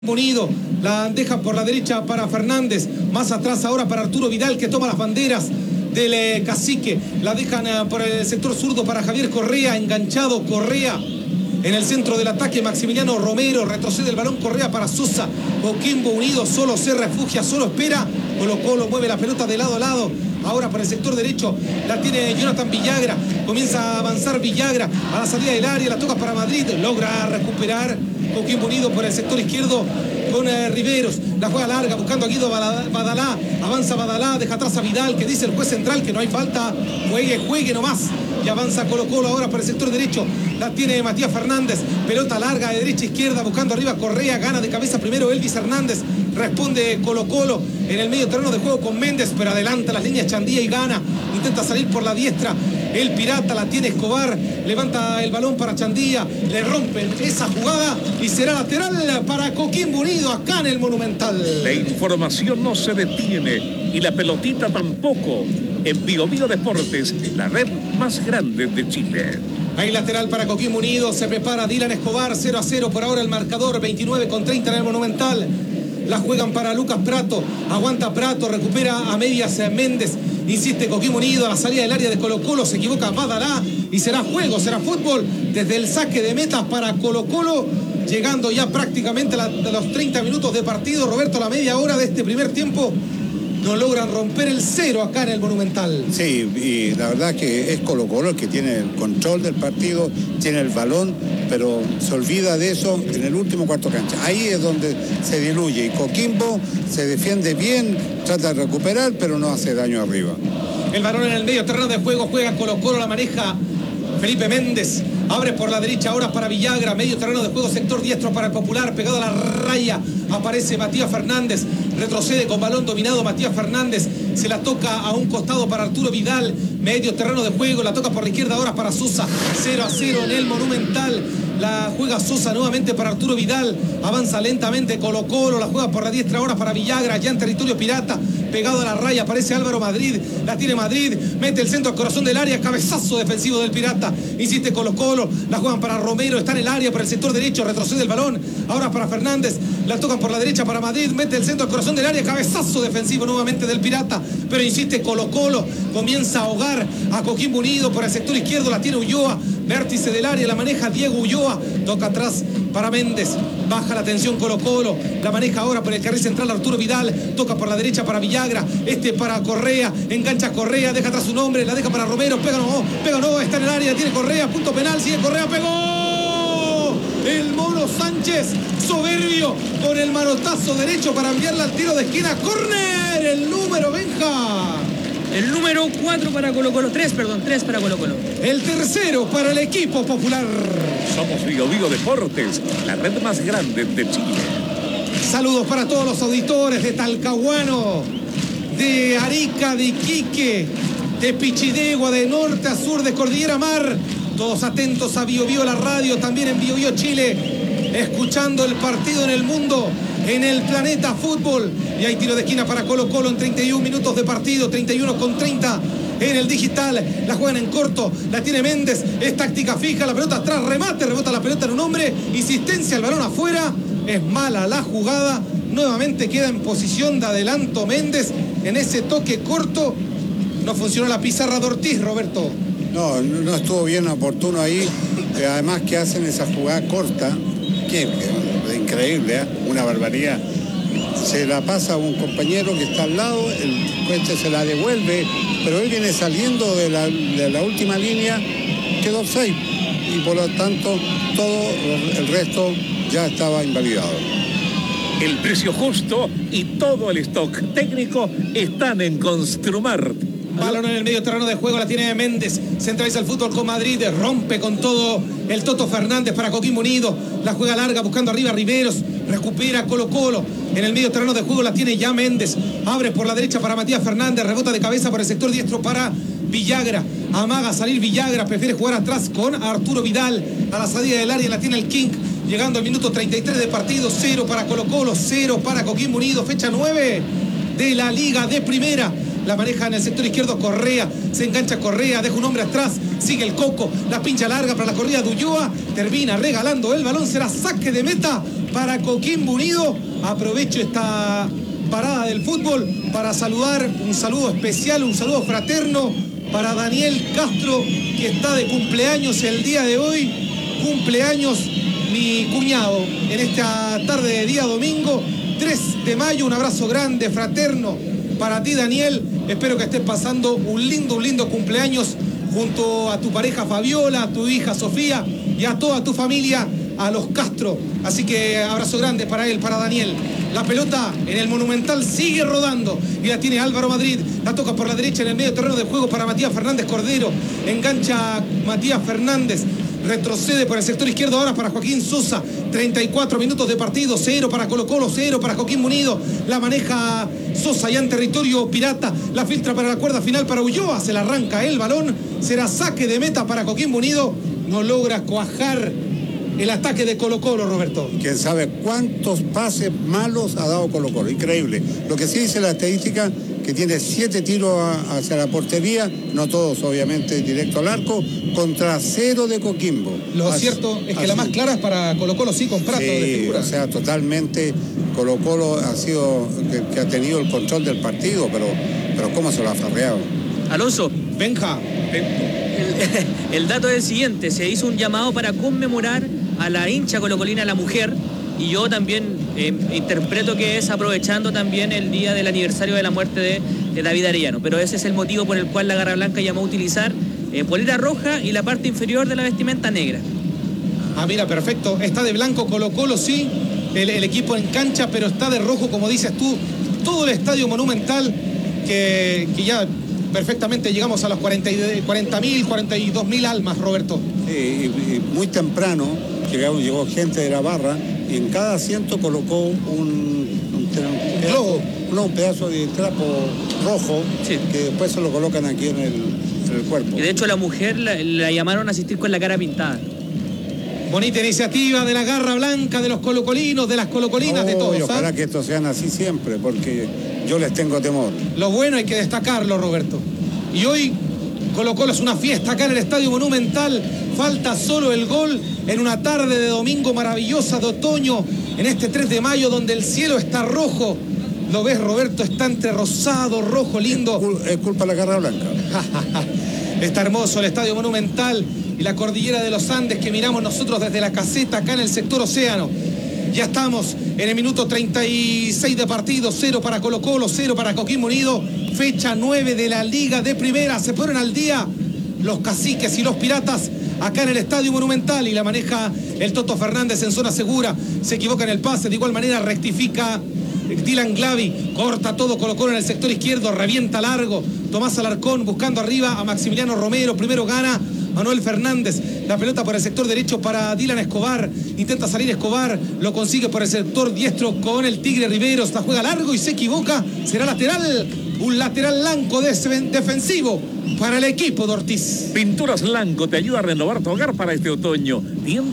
Unido, la deja por la derecha para Fernández, más atrás ahora para Arturo Vidal, que toma las banderas del Cacique, la dejan por el sector zurdo para Javier Correa, enganchado Correa en el centro del ataque. Maximiliano Romero, retrocede el balón Correa para Sosa. Coquimbo Unido solo se refugia, solo espera. Colo-Colo mueve la pelota de lado a lado. Ahora para el sector derecho la tiene Jonathan Villagra, comienza a avanzar Villagra a la salida del área, la toca para Madrid, logra recuperar Coquimbo Unido por el sector izquierdo con Riveros, la juega larga buscando a Guido Badalá, avanza Badalá, deja atrás a Vidal, que dice el juez central que no hay falta, juegue nomás, y avanza Colo-Colo ahora para el sector derecho, la tiene Matías Fernández, pelota larga de derecha a izquierda, buscando arriba Correa, gana de cabeza primero Elvis Hernández, responde Colo-Colo en el medio terreno de juego con Méndez, pero adelanta las líneas Chandía y gana, intenta salir por la diestra, el Pirata, la tiene Escobar, levanta el balón para Chandía, le rompen esa jugada y será lateral para Coquimbo Unido acá en el Monumental. La información no se detiene y la pelotita tampoco. En Bio Deportes, la red más grande de Chile. Hay lateral para Coquimbo Unido, se prepara Dylan Escobar, 0-0 por ahora el marcador, 29:30 en el Monumental. La juegan para Lucas Prato, aguanta Prato, recupera a medias Méndez, insiste Coquimbo Unido a la salida del área de Colo-Colo, se equivoca Badalá y será juego, será fútbol desde el saque de metas para Colo-Colo, llegando ya prácticamente a los 30 minutos de partido. Roberto, la media hora de este primer tiempo no logran romper el cero acá en el Monumental. Sí, y la verdad que es Colo-Colo el que tiene el control del partido, tiene el balón, pero se olvida de eso en el último cuarto cancha. Ahí es donde se diluye y Coquimbo se defiende bien, trata de recuperar, pero no hace daño arriba. El balón en el medio terreno de juego, juega Colo-Colo, la maneja Felipe Méndez, abre por la derecha ahora para Villagra, medio terreno de juego, sector diestro para el Popular, pegado a la raya, aparece Matías Fernández, retrocede con balón dominado Matías Fernández, se la toca a un costado para Arturo Vidal, medio terreno de juego, la toca por la izquierda ahora para Sosa, 0-0 en el Monumental. La juega Sosa nuevamente para Arturo Vidal, avanza lentamente Colo-Colo, la juega por la diestra ahora para Villagra, ya en territorio pirata, pegado a la raya, aparece Álvaro Madrid, la tiene Madrid, mete el centro al corazón del área, cabezazo defensivo del Pirata, insiste Colo-Colo, la juegan para Romero, está en el área por el sector derecho, retrocede el balón, ahora para Fernández, la tocan por la derecha para Madrid, mete el centro al corazón del área, cabezazo defensivo nuevamente del Pirata, pero insiste Colo-Colo, comienza a ahogar a Coquimbo Unido por el sector izquierdo, la tiene Ulloa, vértice del área, la maneja Diego Ulloa, toca atrás para Méndez, baja la tensión Colo-Colo, la maneja ahora por el carril central Arturo Vidal, toca por la derecha para Villagra, para Correa, engancha Correa, deja atrás su nombre, la deja para Romero, pega no, está en el área, tiene Correa, punto penal, sigue Correa, pegó el Mono Sánchez, soberbio, con el manotazo derecho para enviarla al tiro de esquina, córner, el número Benja. El número 4 para Colo-Colo, 3 para Colo-Colo. El tercero para el equipo popular. Somos Bio Deportes, la red más grande de Chile. Saludos para todos los auditores de Talcahuano, de Arica, de Iquique, de Pichidegua, de norte a sur, de Cordillera Mar. Todos atentos a Bio la radio, también en Bio Chile, escuchando el partido en el mundo, en el Planeta Fútbol. Y hay tiro de esquina para Colo-Colo en 31 minutos de partido, 31:30 en el digital. La juegan en corto, la tiene Méndez, es táctica fija, la pelota atrás, remate, rebota la pelota en un hombre, insistencia, el balón afuera, es mala la jugada, nuevamente queda en posición de adelanto Méndez en ese toque corto. No funcionó la pizarra de Ortiz, Roberto. No estuvo bien oportuno ahí, además que hacen esa jugada corta, que es increíble, una barbaridad. Se la pasa a un compañero que está al lado, el coche se la devuelve, pero él viene saliendo de la última línea, quedó offside, y por lo tanto todo el resto ya estaba invalidado. El precio justo y todo el stock técnico están en Construmart. Balón en el medio terreno de juego, la tiene Méndez, centraliza el fútbol con Madrid, rompe con todo el Toto Fernández para Coquimbo Unido, la juega larga buscando arriba Riveros, recupera Colo-Colo, en el medio terreno de juego la tiene ya Méndez, abre por la derecha para Matías Fernández, rebota de cabeza por el sector diestro para Villagra, amaga salir Villagra, prefiere jugar atrás con Arturo Vidal, a la salida del área la tiene el King, llegando al minuto 33 de partido, 0 para Colo-Colo, 0 para Coquimbo Unido, fecha 9 de la Liga de Primera. La maneja en el sector izquierdo Correa, se engancha Correa, deja un hombre atrás, sigue el Coco, la pincha larga para la corrida de Ulloa, termina regalando el balón, será saque de meta para Coquimbo Unido. Aprovecho esta parada del fútbol para saludar, un saludo especial, un saludo fraterno para Daniel Castro, que está de cumpleaños el día de hoy. Cumpleaños mi cuñado en esta tarde de día domingo, 3 de mayo. Un abrazo grande, fraterno para ti, Daniel. Espero que estés pasando un lindo cumpleaños junto a tu pareja Fabiola, a tu hija Sofía y a toda tu familia, a los Castro. Así que abrazo grande para él, para Daniel. La pelota en el Monumental sigue rodando y la tiene Álvaro Madrid. La toca por la derecha en el medio terreno de juego para Matías Fernández Cordero. Engancha Matías Fernández. Retrocede por el sector izquierdo ahora para Joaquín Sosa. 34 minutos de partido. 0 para Colo-Colo, 0 para Coquimbo Unido. La maneja Sosa ya en territorio pirata. La filtra para la cuerda final para Ulloa. Se la arranca el balón. Será saque de meta para Coquimbo Unido. No logra cuajar el ataque de Colo-Colo, Roberto. Quién sabe cuántos pases malos ha dado Colo-Colo. Increíble. Lo que sí dice la estadística, que tiene 7 tiros hacia la portería, no todos obviamente directo al arco, contra 0 de Coquimbo. Lo cierto es que la más clara es para Colo-Colo, sí, con Prato de figura. O sea, totalmente Colo-Colo ha sido que ha tenido el control del partido, pero cómo se lo ha farreado. Alonso, Benja. El dato es el siguiente: se hizo un llamado para conmemorar a la hincha colocolina, la mujer, y yo también interpreto que es aprovechando también el día del aniversario de la muerte de David Arellano, pero ese es el motivo por el cual la Garra Blanca llamó a utilizar polera roja y la parte inferior de la vestimenta negra. Ah, mira, perfecto. Está de blanco Colo-Colo, sí, el equipo en cancha, pero está de rojo, como dices tú, todo el estadio Monumental, que ya perfectamente llegamos a los 40.000, 42.000 almas, Roberto. Y muy temprano llegó gente de la barra y en cada asiento colocó un pedazo de trapo rojo, sí, que después se lo colocan aquí en el cuerpo. Y de hecho la mujer la llamaron a asistir con la cara pintada. Bonita iniciativa de la Garra Blanca, de los colocolinos, de las colocolinas, de todos. Ojalá que estos sean así siempre, porque yo les tengo temor. Lo bueno hay que destacarlo, Roberto. Y hoy Colo-Colo es una fiesta acá en el Estadio Monumental. Falta solo el gol en una tarde de domingo maravillosa de otoño, en este 3 de mayo, donde el cielo está rojo. ¿Lo ves, Roberto? Está entre rosado, rojo, lindo. Es culpa de la Garra Blanca. Está hermoso el Estadio Monumental y la cordillera de los Andes que miramos nosotros desde la caseta acá en el sector Océano. Ya estamos en el minuto 36 de partido. 0 para Colo-Colo, 0 para Coquimbo Unido. Fecha 9 de la Liga de Primera. Se ponen al día los caciques y los piratas acá en el Estadio Monumental, y la maneja el Toto Fernández en zona segura. Se equivoca en el pase, de igual manera rectifica Dylan Glavi, corta todo Colo-Colo en el sector izquierdo, revienta largo Tomás Alarcón buscando arriba a Maximiliano Romero. Primero gana Manuel Fernández, la pelota por el sector derecho para Dylan Escobar, intenta salir Escobar, lo consigue por el sector diestro con el Tigre Riveros, la juega largo y se equivoca, será lateral, un lateral blanco defensivo para el equipo de Ortiz. Pinturas Lanco te ayuda a renovar tu hogar para este otoño.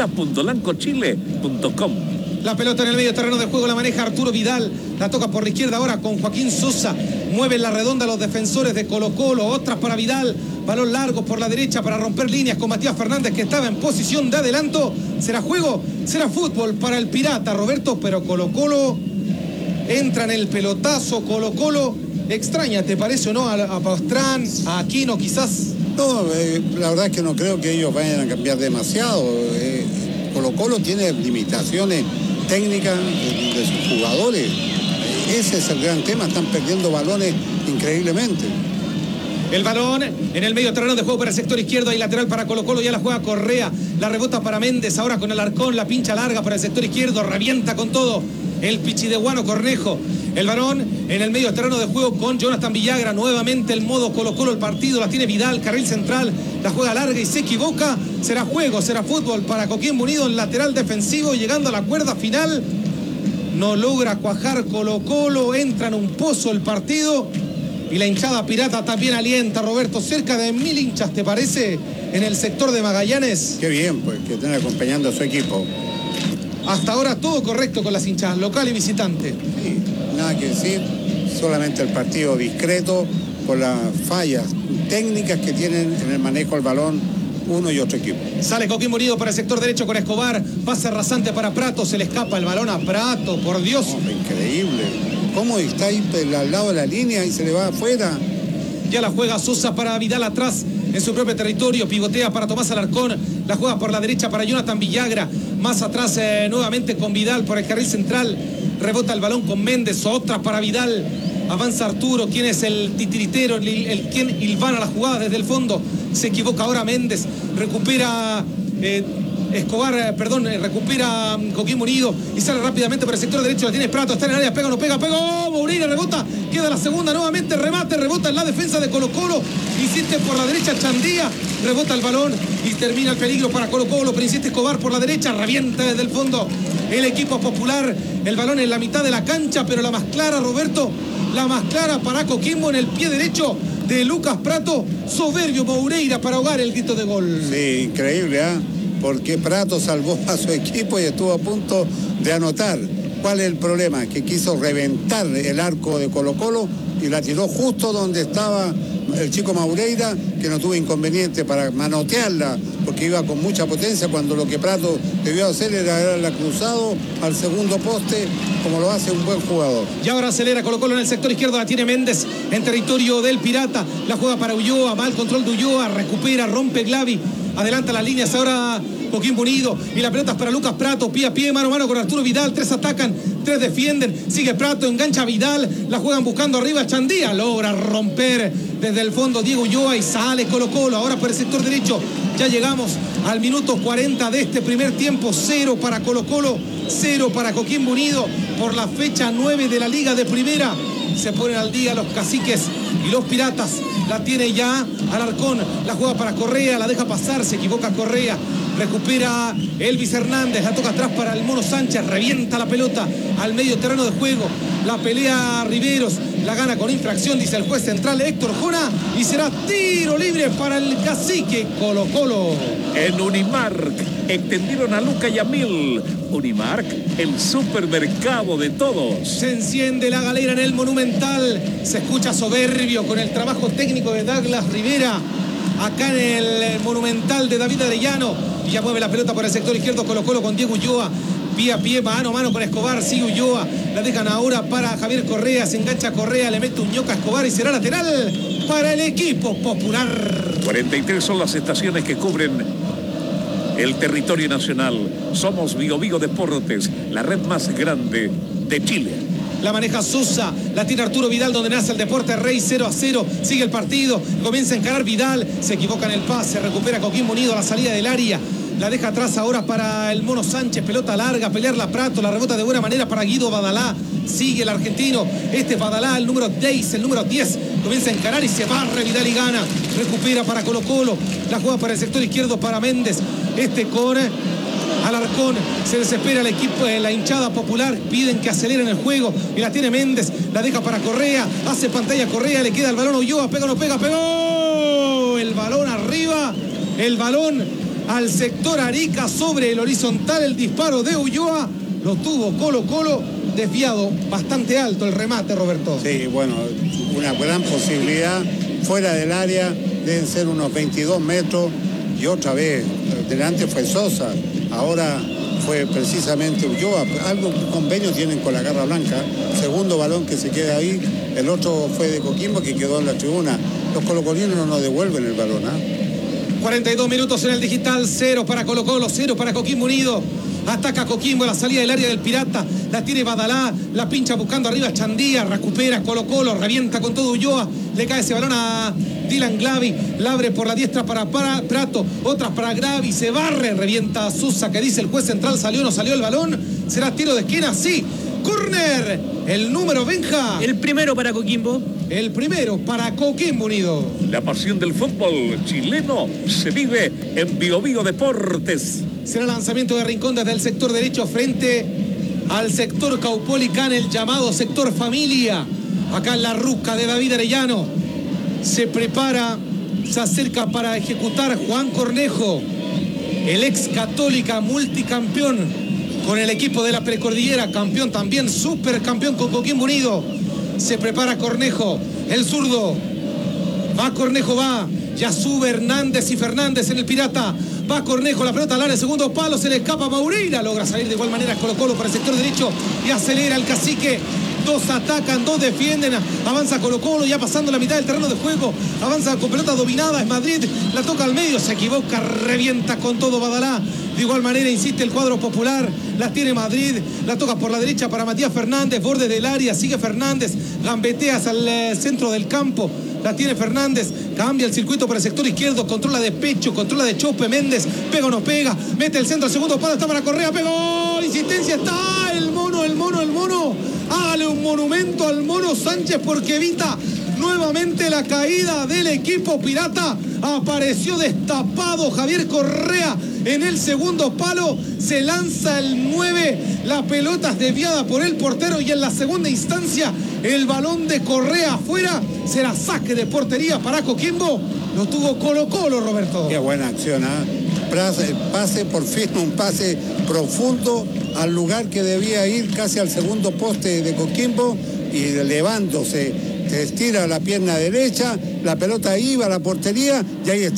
Tienda.lancochile.com. La pelota en el medio terreno de juego la maneja Arturo Vidal, la toca por la izquierda ahora con Joaquín Sosa, mueven la redonda los defensores de Colo-Colo, otras para Vidal, balón largo por la derecha para romper líneas con Matías Fernández, que estaba en posición de adelanto. Será juego, será fútbol para el Pirata, Roberto, pero Colo-Colo entra en el pelotazo. Colo-Colo extraña, ¿te parece o no? A Pastrán, a Aquino quizás. No, la verdad es que no creo que ellos vayan a cambiar demasiado. Colo-Colo tiene limitaciones técnicas de sus jugadores. Ese es el gran tema, están perdiendo balones increíblemente. El balón en el medio terreno de juego para el sector izquierdo, hay lateral para Colo-Colo, ya la juega Correa, la rebota para Méndez, ahora con Alarcón, la pincha larga para el sector izquierdo, revienta con todo el pichideguano Cornejo. El balón en el medio terreno de juego con Jonathan Villagra, nuevamente el modo Colo-Colo, el partido la tiene Vidal, carril central, la juega larga y se equivoca. Será juego, será fútbol para Coquimbo Unido en lateral defensivo, llegando a la cuerda final. No logra cuajar Colo-Colo, entra en un pozo el partido y la hinchada pirata también alienta, Roberto. Cerca de 1000 hinchas, ¿te parece? En el sector de Magallanes. Qué bien, pues, que estén acompañando a su equipo. Hasta ahora todo correcto con las hinchadas, local y visitante. Sí, nada que decir, solamente el partido discreto por las fallas técnicas que tienen en el manejo del balón uno y otro equipo. Sale Coquimbo Unido para el sector derecho con Escobar. Pase rasante para Prato. Se le escapa el balón a Prato, por Dios. Hombre, increíble. ¿Cómo está ahí al lado de la línea y se le va afuera? Ya la juega Sosa para Vidal atrás en su propio territorio. Pivotea para Tomás Alarcón. La juega por la derecha para Jonathan Villagra. Más atrás nuevamente con Vidal por el carril central. Rebota el balón con Méndez. Otra para Vidal. Avanza Arturo, quien es el titiritero, quien hilvana la jugada desde el fondo. Se equivoca ahora Méndez. Recupera Escobar, recupera Coquimbo Unido y sale rápidamente por el sector derecho. La tiene Prato, está en el área, pega, no pega, pegó. Moureira rebota, queda la segunda nuevamente, remate, rebota en la defensa de Colo-Colo. Insiste por la derecha Chandía, rebota el balón y termina el peligro para Colo-Colo, pero insiste Escobar por la derecha, revienta desde el fondo el equipo popular. El balón en la mitad de la cancha, pero la más clara, Roberto, la más clara para Coquimbo en el pie derecho de Lucas Prato. Soberbio Moureira para ahogar el grito de gol. Sí, increíble, ¿ah? Porque Prato salvó a su equipo y estuvo a punto de anotar. ¿Cuál es el problema? Que quiso reventar el arco de Colo-Colo y la tiró justo donde estaba el chico Moureira, que no tuvo inconveniente para manotearla, porque iba con mucha potencia, cuando lo que Prato debió hacer era haberla cruzado al segundo poste, como lo hace un buen jugador. Y ahora acelera Colo-Colo en el sector izquierdo, la tiene Méndez en territorio del Pirata, la juega para Ulloa, mal control de Ulloa, recupera, rompe Glavi, adelanta las líneas ahora Coquimbo Unido y la pelota es para Lucas Prato, pie a pie, mano a mano con Arturo Vidal, 3 atacan, 3 defienden, sigue Prato, engancha a Vidal, la juegan buscando arriba Chandía, logra romper desde el fondo Diego Ulloa y sale Colo-Colo, ahora por el sector derecho. Ya llegamos al minuto 40 de este primer tiempo, 0 para Colo-Colo, 0 para Coquimbo Unido por la fecha 9 de la Liga de Primera. Se ponen al día los caciques y los piratas. La tiene ya Alarcón, la juega para Correa, la deja pasar, se equivoca Correa, recupera Elvis Hernández, la toca atrás para el Mono Sánchez, revienta la pelota al medio terreno de juego, la pelea Riveros, la gana con infracción, dice el juez central Héctor Jona, y será tiro libre para el cacique Colo-Colo. En Unimark extendieron a Luca y a Mil. Unimark, el supermercado de todos. Se enciende la galera en el Monumental, se escucha soberbio con el trabajo técnico de Douglas Rivera acá en el Monumental de David Arellano, y ya mueve la pelota por el sector izquierdo Colo-Colo con Diego Ulloa, pie a pie, mano a mano con Escobar, sigue Ulloa, la dejan ahora para Javier Correa, se engancha Correa, le mete un ñoca a Escobar y será lateral para el equipo popular. 43 son las estaciones que cubren el territorio nacional. Somos Bio Bio Deportes, la red más grande de Chile. La maneja Sosa, la tiene Arturo Vidal donde nace el Deporte Rey, 0-0, sigue el partido, comienza a encarar Vidal, se equivoca en el pase, recupera Coquimbo Unido a la salida del área, la deja atrás ahora para el Mono Sánchez, pelota larga, pelearla Prato, la rebota de buena manera para Guido Badalá, sigue el argentino, este es Badalá, el número 10, el número 10, comienza a encarar y se barre Vidal y gana, recupera para Colo-Colo, la juega para el sector izquierdo para Méndez, con Alarcón, se desespera el equipo, la hinchada popular, piden que aceleren el juego y la tiene Méndez, la deja para Correa, hace pantalla Correa, le queda el balón a Ulloa, pega, no pega, pegó el balón arriba, el balón al sector Arica sobre el horizontal, el disparo de Ulloa, lo tuvo Colo-Colo, desviado bastante alto el remate, Roberto. Sí, bueno, una gran posibilidad fuera del área, deben ser unos 22 metros y otra vez, delante fue Sosa, ahora fue precisamente Ulloa, algo convenio tienen con la Garra Blanca, segundo balón que se queda ahí, el otro fue de Coquimbo que quedó en la tribuna, los colocolinos no devuelven el balón, ¿eh? 42 minutos en el digital, 0 para Colo-Colo, 0 para Coquimbo Unido. Ataca Coquimbo a la salida del área del Pirata, la tiene Badalá, la pincha buscando arriba Chandía, recupera Colo-Colo, revienta con todo Ulloa, le cae ese balón a Dylan Glavi, la abre por la diestra para Prato, otras para Glavi, se barre, revienta a Sosa, que dice el juez central, salió o no salió el balón, será tiro de esquina, sí, córner, el número Benja. El primero para Coquimbo. El primero para Coquimbo Unido. La pasión del fútbol chileno se vive en Bio Bio Deportes. Será lanzamiento de Rincón desde el sector derecho frente al sector Caupolicán, el llamado sector familia. Acá en la ruca de David Arellano. Se prepara, se acerca para ejecutar Juan Cornejo, el ex Católica multicampeón con el equipo de la Precordillera, campeón también, supercampeón con Coquimbo Unido. Se prepara Cornejo, el zurdo. Va Cornejo, va. Ya sube Hernández y Fernández en el Pirata. Va Cornejo, la pelota al área, segundo palo, se le escapa Maureira. Logra salir de igual manera Colo-Colo para el sector derecho y acelera el Cacique. 2 atacan, 2 defienden. Avanza Colo-Colo ya pasando la mitad del terreno de juego. Avanza con pelota dominada, es Madrid. La toca al medio, se equivoca, revienta con todo Badalá. De igual manera insiste el cuadro popular. La tiene Madrid, la toca por la derecha para Matías Fernández. Borde del área, sigue Fernández. Gambetea hacia el centro del campo. La tiene Fernández, cambia el circuito para el sector izquierdo, controla de pecho, controla de chope Méndez, pega o no pega, mete el centro al segundo palo, está para Correa, pegó, insistencia, está el mono. Hágale un monumento al mono Sánchez porque evita nuevamente la caída del equipo pirata. Apareció destapado Javier Correa en el segundo palo, se lanza el 9, la pelota es desviada por el portero y en la segunda instancia el balón de Correa afuera, será saque de portería para Coquimbo. Lo tuvo Colo-Colo, Roberto. Qué buena acción, pase, por fin un pase profundo al lugar que debía ir, casi al segundo poste de Coquimbo, y levándose, se estira la pierna derecha, la pelota iba a la portería y ahí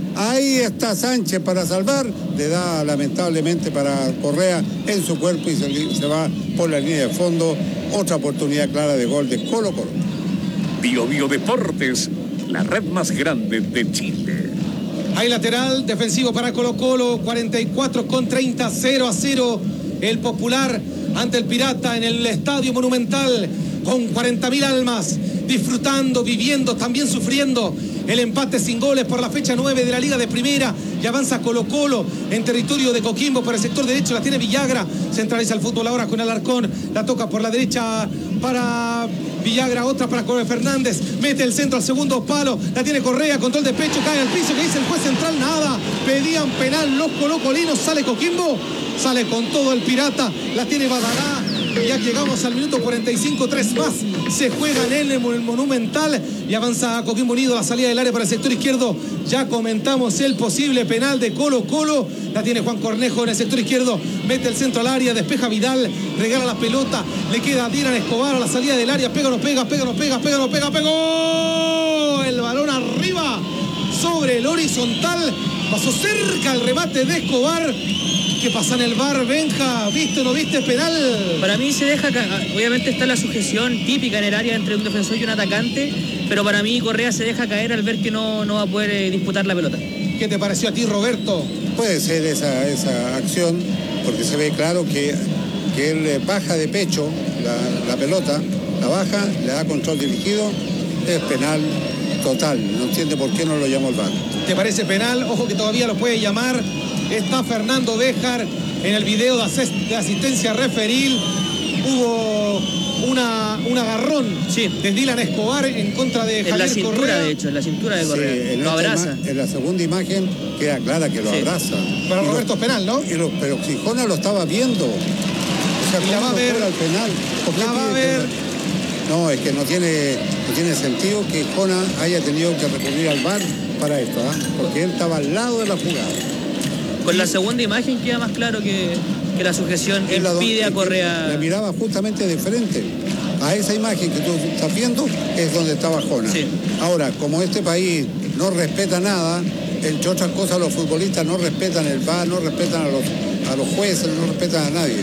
está Sánchez para salvar, le da lamentablemente para Correa en su cuerpo y se va por la línea de fondo. Otra oportunidad clara de gol de Colo-Colo. Bio Bio Deportes, la red más grande de Chile. Hay lateral defensivo para Colo-Colo, 44-30, 0-0. El Popular ante el Pirata en el Estadio Monumental, con 40.000 almas, disfrutando, viviendo, también sufriendo el empate sin goles por la fecha 9 de la Liga de Primera. Y avanza Colo-Colo en territorio de Coquimbo por el sector derecho, la tiene Villagra, centraliza el fútbol ahora con Alarcón, la toca por la derecha para Villagra, otra para Correa Fernández, mete el centro al segundo palo, la tiene Correa, control de pecho, cae al piso, que dice el juez central, nada, pedían penal los colocolinos, sale Coquimbo, sale con todo el Pirata, la tiene Badalá. Ya llegamos al minuto 45, 3 más. Se juega en el Monumental y avanza Coquimbo Unido a la salida del área para el sector izquierdo. Ya comentamos el posible penal de Colo-Colo. La tiene Juan Cornejo en el sector izquierdo. Mete el centro al área, despeja Vidal, regala la pelota. Le queda a Dylan Escobar a la salida del área. Pega o no pega, pega o no pega, pega o no pega, pegó. El balón arriba sobre el horizontal. Pasó cerca el remate de Escobar. ¿Qué pasa en el VAR, Benja? ¿Viste o no viste penal? Para mí se deja, obviamente está la sujeción típica en el área entre un defensor y un atacante, pero para mí Correa se deja caer al ver que no va a poder disputar la pelota. ¿Qué te pareció a ti, Roberto? Puede ser esa acción, porque se ve claro que él baja de pecho la pelota, la baja, le da control dirigido, es penal total, no entiende por qué no lo llamó el VAR. ¿Te parece penal? Ojo que todavía lo puede llamar. Está Fernando Béjar en el video de asistencia referil. Hubo un agarrón de Dylan Escobar en contra de Javier Correa. En la cintura, Correa. de hecho, en la cintura de Correa. Sí, lo abraza. En la segunda imagen queda clara que lo abraza. Para Roberto es penal, ¿no? Pero Xijona lo estaba viendo. O sea, y la va a ver. Al penal. La va a ver. No, es que no tiene sentido que Jona haya tenido que recurrir al VAR para esto, porque él estaba al lado de la jugada. Con la segunda imagen queda más claro que la sujeción impide a Correa. La miraba justamente de frente. A esa imagen que tú estás viendo es donde estaba Jona. Sí. Ahora, como este país no respeta nada, entre otras cosas los futbolistas no respetan el VAR, no respetan a los jueces, no respetan a nadie.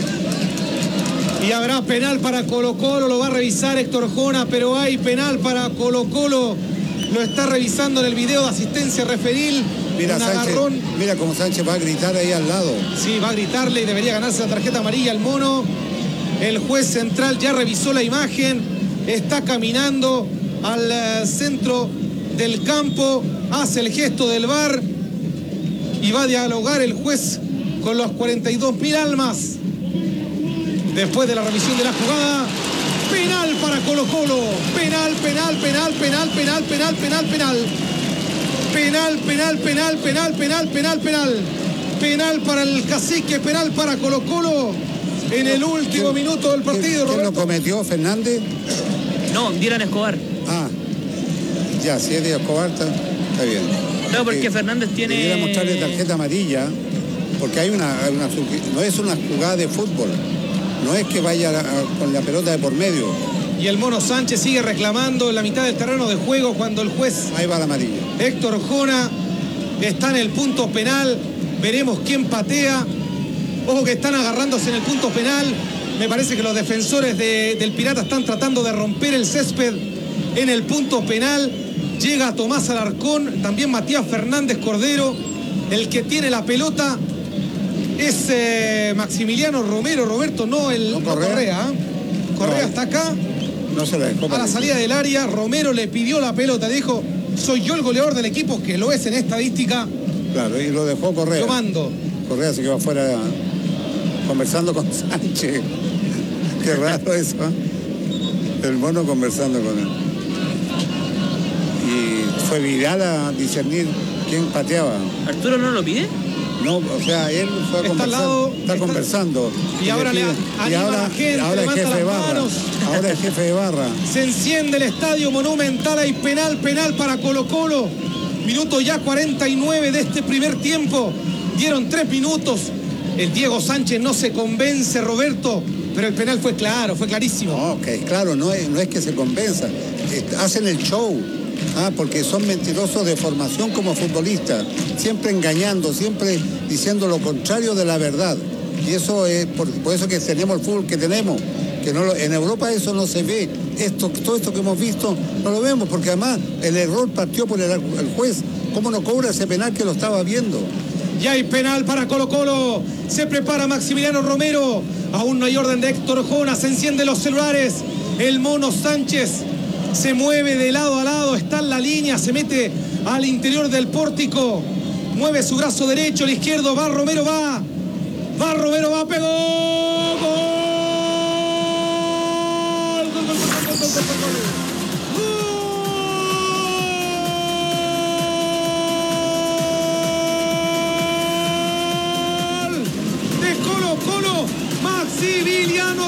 Y habrá penal para Colo-Colo, lo va a revisar Héctor Jona, pero hay penal para Colo-Colo. Lo está revisando en el video de asistencia referil. Mira, Sánchez, mira cómo Sánchez va a gritar ahí al lado. Sí, va a gritarle y debería ganarse la tarjeta amarilla al mono. El juez central ya revisó la imagen. Está caminando al centro del campo. Hace el gesto del VAR. Y va a dialogar el juez con los 42.000 almas. Después de la revisión de la jugada. Penal para Colo-Colo. Penal, penal, penal, penal, penal, penal, penal, penal. Penal, penal, penal, penal, penal, penal, penal. Penal para el Cacique, penal para Colo-Colo en el último minuto del partido. ¿Quién lo cometió, Fernández? No, Dylan Escobar. Ya, si es de Escobar, está bien. Claro, porque Fernández tiene... Debería mostrarle tarjeta amarilla, porque hay no es una jugada de fútbol. No es que vaya con la pelota de por medio. Y el Mono Sánchez sigue reclamando en la mitad del terreno de juego cuando el juez Ahí va la amarilla. Héctor Jona está en el punto penal. Veremos quién patea. Ojo que están agarrándose en el punto penal. Me parece que los defensores del Pirata están tratando de romper el césped en el punto penal. Llega Tomás Alarcón, también Matías Fernández Cordero. El que tiene la pelota es Maximiliano Romero, Roberto, no Correa. Correa está acá. No se la dejó. A la salida del área, Romero le pidió la pelota, dijo, soy yo el goleador del equipo, que lo es en estadística. Claro, y lo dejó Correa. Yo mando. Correa se quedó afuera conversando con Sánchez. Qué raro eso, ¿eh? El Mono conversando con él. Y fue viral a discernir quién pateaba. ¿Arturo no lo pide? No, o sea, él fue a Está conversar, al lado, está conversando. Y ahora le anima a la gente, ahora es levanta jefe de las barra. manos. Ahora es jefe de barra. Se enciende el estadio Monumental, hay penal para Colo-Colo. Minuto ya 49 de este primer tiempo. Dieron 3 minutos. El Diego Sánchez no se convence, Roberto, pero el penal fue claro, fue clarísimo. No, que claro, no es que se convenza. Hacen el show. Porque son mentirosos de formación como futbolistas, siempre engañando, siempre diciendo lo contrario de la verdad. Y eso es por eso que tenemos el fútbol que tenemos, que en Europa eso no se ve. Todo esto que hemos visto no lo vemos, porque además el error partió por el juez. ¿Cómo no cobra ese penal que lo estaba viendo? Ya hay penal para Colo-Colo. Se prepara Maximiliano Romero. Aún no hay orden de Héctor Jona. Se encienden los celulares. El Mono Sánchez se mueve de lado a lado, está en la línea, se mete al interior del pórtico, mueve su brazo derecho, el izquierdo, va Romero, pegó, gol. De Colo-Colo, Maximiliano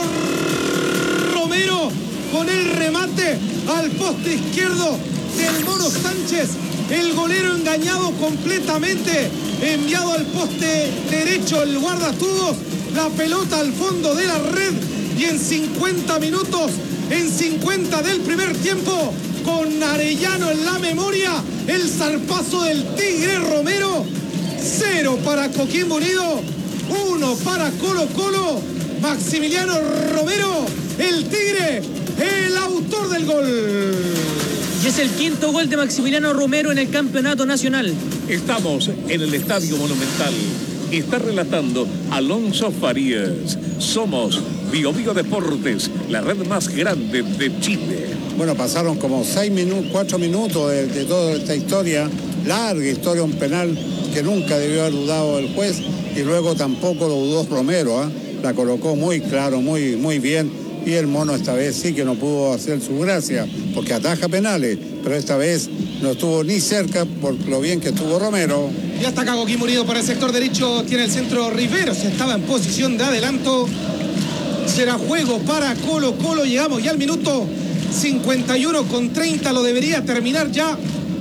Romero con el remate al poste izquierdo del Mono Sánchez. El golero engañado completamente, enviado al poste derecho el guardatubos, la pelota al fondo de la red y en 50 minutos, en 50 del primer tiempo, con Arellano en la memoria, el zarpazo del Tigre Romero. 0 para Coquimbo Unido, 1 para Colo-Colo. Maximiliano Romero, el Tigre, el autor del gol. Y es el 5º gol de Maximiliano Romero en el campeonato nacional. Estamos en el Estadio Monumental. Está relatando Alonso Farías. Somos Biobío Deportes, la red más grande de Chile. Bueno, pasaron como 4 minutos de toda esta historia, larga historia, un penal que nunca debió haber dudado el juez y luego tampoco lo dudó Romero, la colocó muy claro, muy bien. Y el Mono esta vez sí que no pudo hacer su gracia, porque ataja penales, pero esta vez no estuvo ni cerca por lo bien que estuvo Romero. Ya está acá Coquimbo Unido por el sector derecho, tiene el centro Riveros, estaba en posición de adelanto. Será juego para Colo-Colo, llegamos ya al minuto 51:30, lo debería terminar ya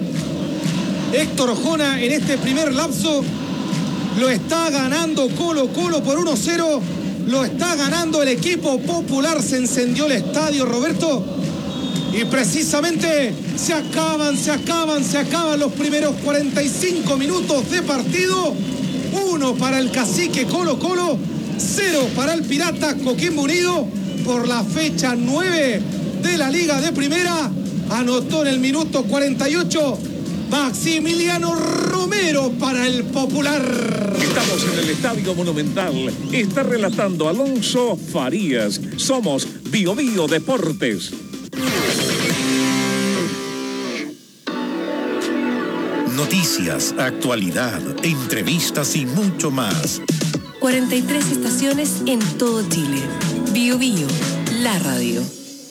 Héctor Jona en este primer lapso. Lo está ganando Colo-Colo por 1-0. Lo está ganando el equipo popular. Se encendió el estadio, Roberto. Y precisamente se acaban los primeros 45 minutos de partido. 1 para el cacique Colo-Colo, 0 para el Pirata Coquimbo Unido. Por la fecha 9 de la Liga de Primera. Anotó en el minuto 48 Maximiliano Romero para el Popular. Estamos en el Estadio Monumental. Está relatando Alonso Farías. Somos Biobío Deportes. Noticias, actualidad, entrevistas y mucho más. 43 estaciones en todo Chile. Biobío, la radio.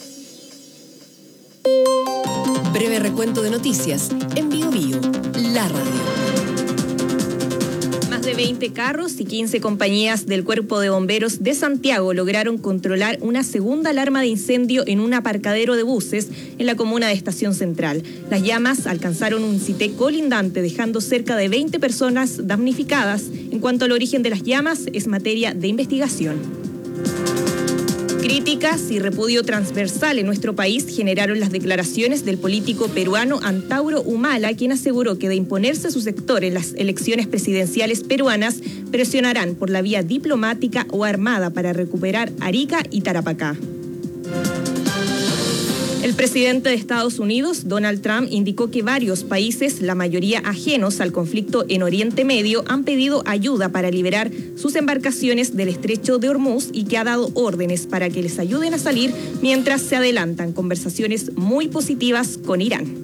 Breve recuento de noticias en Biobío, la radio. Más de 20 carros y 15 compañías del Cuerpo de Bomberos de Santiago lograron controlar una segunda alarma de incendio en un aparcadero de buses en la comuna de Estación Central. Las llamas alcanzaron un sitio colindante, dejando cerca de 20 personas damnificadas. En cuanto al origen de las llamas, es materia de investigación. Críticas y repudio transversal en nuestro país generaron las declaraciones del político peruano Antauro Humala, quien aseguró que de imponerse a su sector en las elecciones presidenciales peruanas, presionarán por la vía diplomática o armada para recuperar Arica y Tarapacá. El presidente de Estados Unidos, Donald Trump, indicó que varios países, la mayoría ajenos al conflicto en Oriente Medio, han pedido ayuda para liberar sus embarcaciones del estrecho de Hormuz y que ha dado órdenes para que les ayuden a salir mientras se adelantan conversaciones muy positivas con Irán.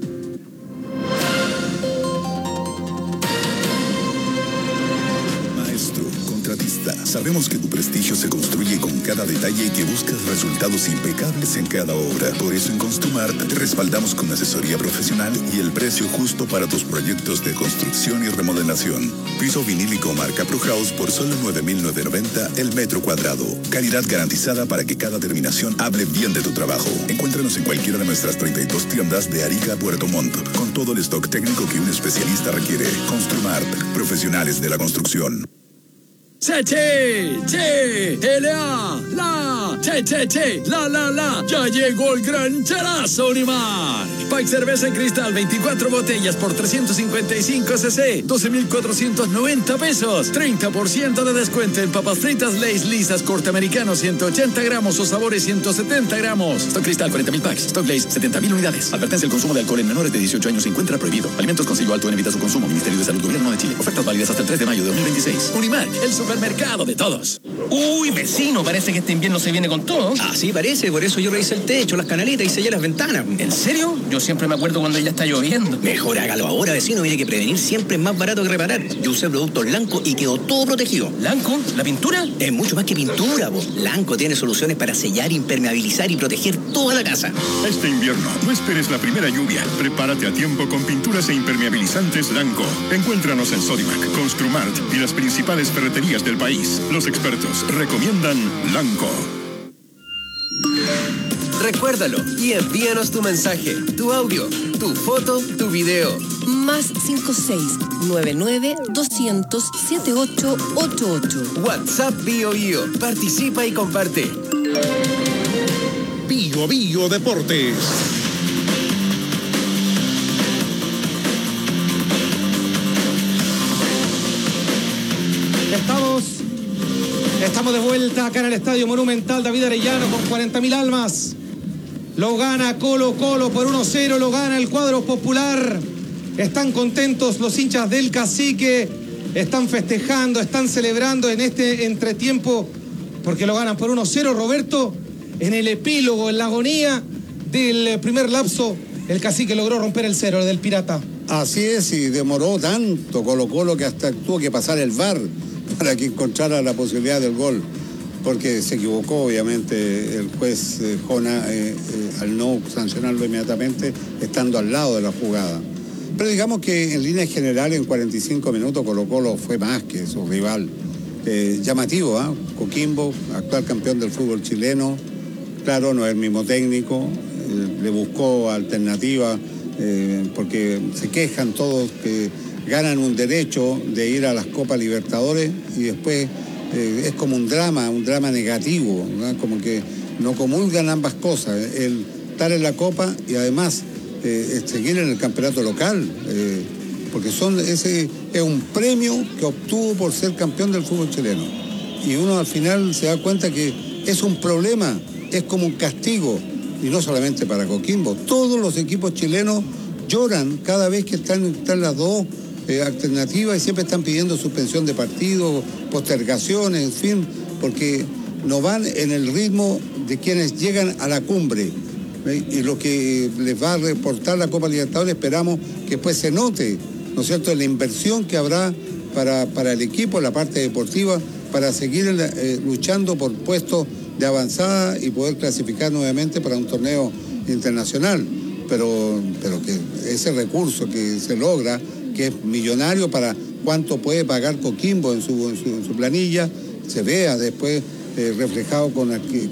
Sabemos que tu prestigio se construye con cada detalle y que buscas resultados impecables en cada obra. Por eso en Construmart te respaldamos con asesoría profesional y el precio justo para tus proyectos de construcción y remodelación. Piso vinílico marca ProHouse por solo $9,990 el metro cuadrado. Calidad garantizada para que cada terminación hable bien de tu trabajo. Encuéntranos en cualquiera de nuestras 32 tiendas de Arica a Puerto Montt, con todo el stock técnico que un especialista requiere. Construmart, profesionales de la construcción. Che, L-A, la, che, la, ya llegó el gran charazo Unimark. Pack cerveza en cristal, 24 botellas por 355 cc, 12,490 pesos, 30% de descuento en papas fritas Lay's lisas corte americano, 180 gramos o sabores 170 gramos. Stock cristal, 40,000 packs, stock Lay's, 70,000 unidades. Advertencia: el consumo de alcohol en menores de 18 años se encuentra prohibido. Alimentos con sello alto en evita su consumo. Ministerio de Salud, Gobierno de Chile. Ofertas válidas hasta el 3 de mayo de 2026. Unimark, el supermercado de todos. Uy, vecino, parece que este invierno se viene con todo. Ah, sí, parece. Por eso yo revisé el techo, las canaletas y sellé las ventanas. ¿En serio? Yo siempre me acuerdo cuando ya está lloviendo. Mejor hágalo ahora, vecino. Mire que prevenir siempre es más barato que reparar. Yo usé productos Lanco y quedó todo protegido. ¿Lanco? ¿La pintura? Es mucho más que pintura, vos. Lanco tiene soluciones para sellar, impermeabilizar y proteger toda la casa. Este invierno, no esperes la primera lluvia. Prepárate a tiempo con pinturas e impermeabilizantes Lanco. Encuéntranos en Sodimac, Construmart y las principales ferreterías del país. Los expertos recomiendan Lanco. Recuérdalo y envíanos tu mensaje, tu audio, tu foto, tu video. Más 56-99-200-7888. WhatsApp Bio Bio. Participa y comparte. Bio Bio Deportes. Estamos de vuelta acá en el Estadio Monumental. David Arellano con 40.000 almas. Lo gana Colo-Colo por 1-0, lo gana el cuadro popular. Están contentos los hinchas del Cacique, están festejando, están celebrando en este entretiempo porque lo ganan por 1-0. Roberto, en el epílogo, en la agonía del primer lapso, el Cacique logró romper el cero, el del Pirata. Así es, y demoró tanto Colo-Colo que hasta tuvo que pasar el VAR para que encontrara la posibilidad del gol, porque se equivocó obviamente el juez Jona al no sancionarlo inmediatamente estando al lado de la jugada. Pero digamos que en líneas generales en 45 minutos Colo-Colo fue más que su rival. Llamativo, ¿eh? Coquimbo, actual campeón del fútbol chileno, claro, no es el mismo técnico, le buscó alternativa porque se quejan todos que ganan un derecho de ir a las Copas Libertadores y después es como un drama negativo, ¿no? Como que no comulgan ambas cosas, el estar en la Copa y además seguir en el campeonato local, porque ese es un premio que obtuvo por ser campeón del fútbol chileno. Y uno al final se da cuenta que es un problema, es como un castigo, y no solamente para Coquimbo. Todos los equipos chilenos lloran cada vez que están las dos alternativas y siempre están pidiendo suspensión de partidos, postergaciones, en fin, porque no van en el ritmo de quienes llegan a la cumbre. Y lo que les va a reportar la Copa Libertadores esperamos que después se note, ¿no es cierto?, la inversión que habrá para el equipo, la parte deportiva, para seguir luchando por puestos de avanzada y poder clasificar nuevamente para un torneo internacional. Pero que ese recurso que se logra, que es millonario para cuánto puede pagar Coquimbo en su planilla, se vea después reflejado con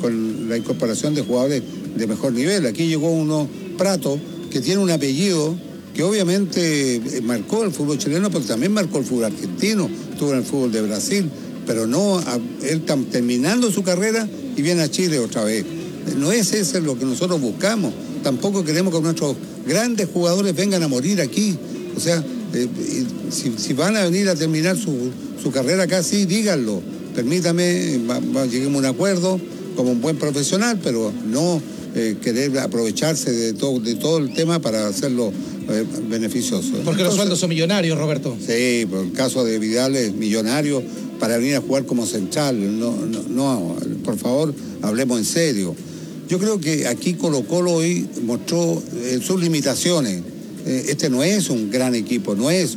la incorporación de jugadores de mejor nivel. Aquí llegó uno, Prato, que tiene un apellido que obviamente marcó el fútbol chileno, pero también marcó el fútbol argentino, estuvo en el fútbol de Brasil, pero no, él terminando su carrera y viene a Chile otra vez. No es eso lo que nosotros buscamos. Tampoco queremos que nuestros grandes jugadores vengan a morir aquí. O sea, si van a venir a terminar su carrera acá, sí, díganlo. Permítame, lleguemos a un acuerdo como un buen profesional, pero no querer aprovecharse de todo el tema para hacerlo beneficioso. Porque los sueldos son millonarios, Roberto. Sí, por el caso de Vidal es millonario para venir a jugar como central. No, por favor, hablemos en serio. Yo creo que aquí Colo-Colo hoy mostró sus limitaciones. Este no es un gran equipo,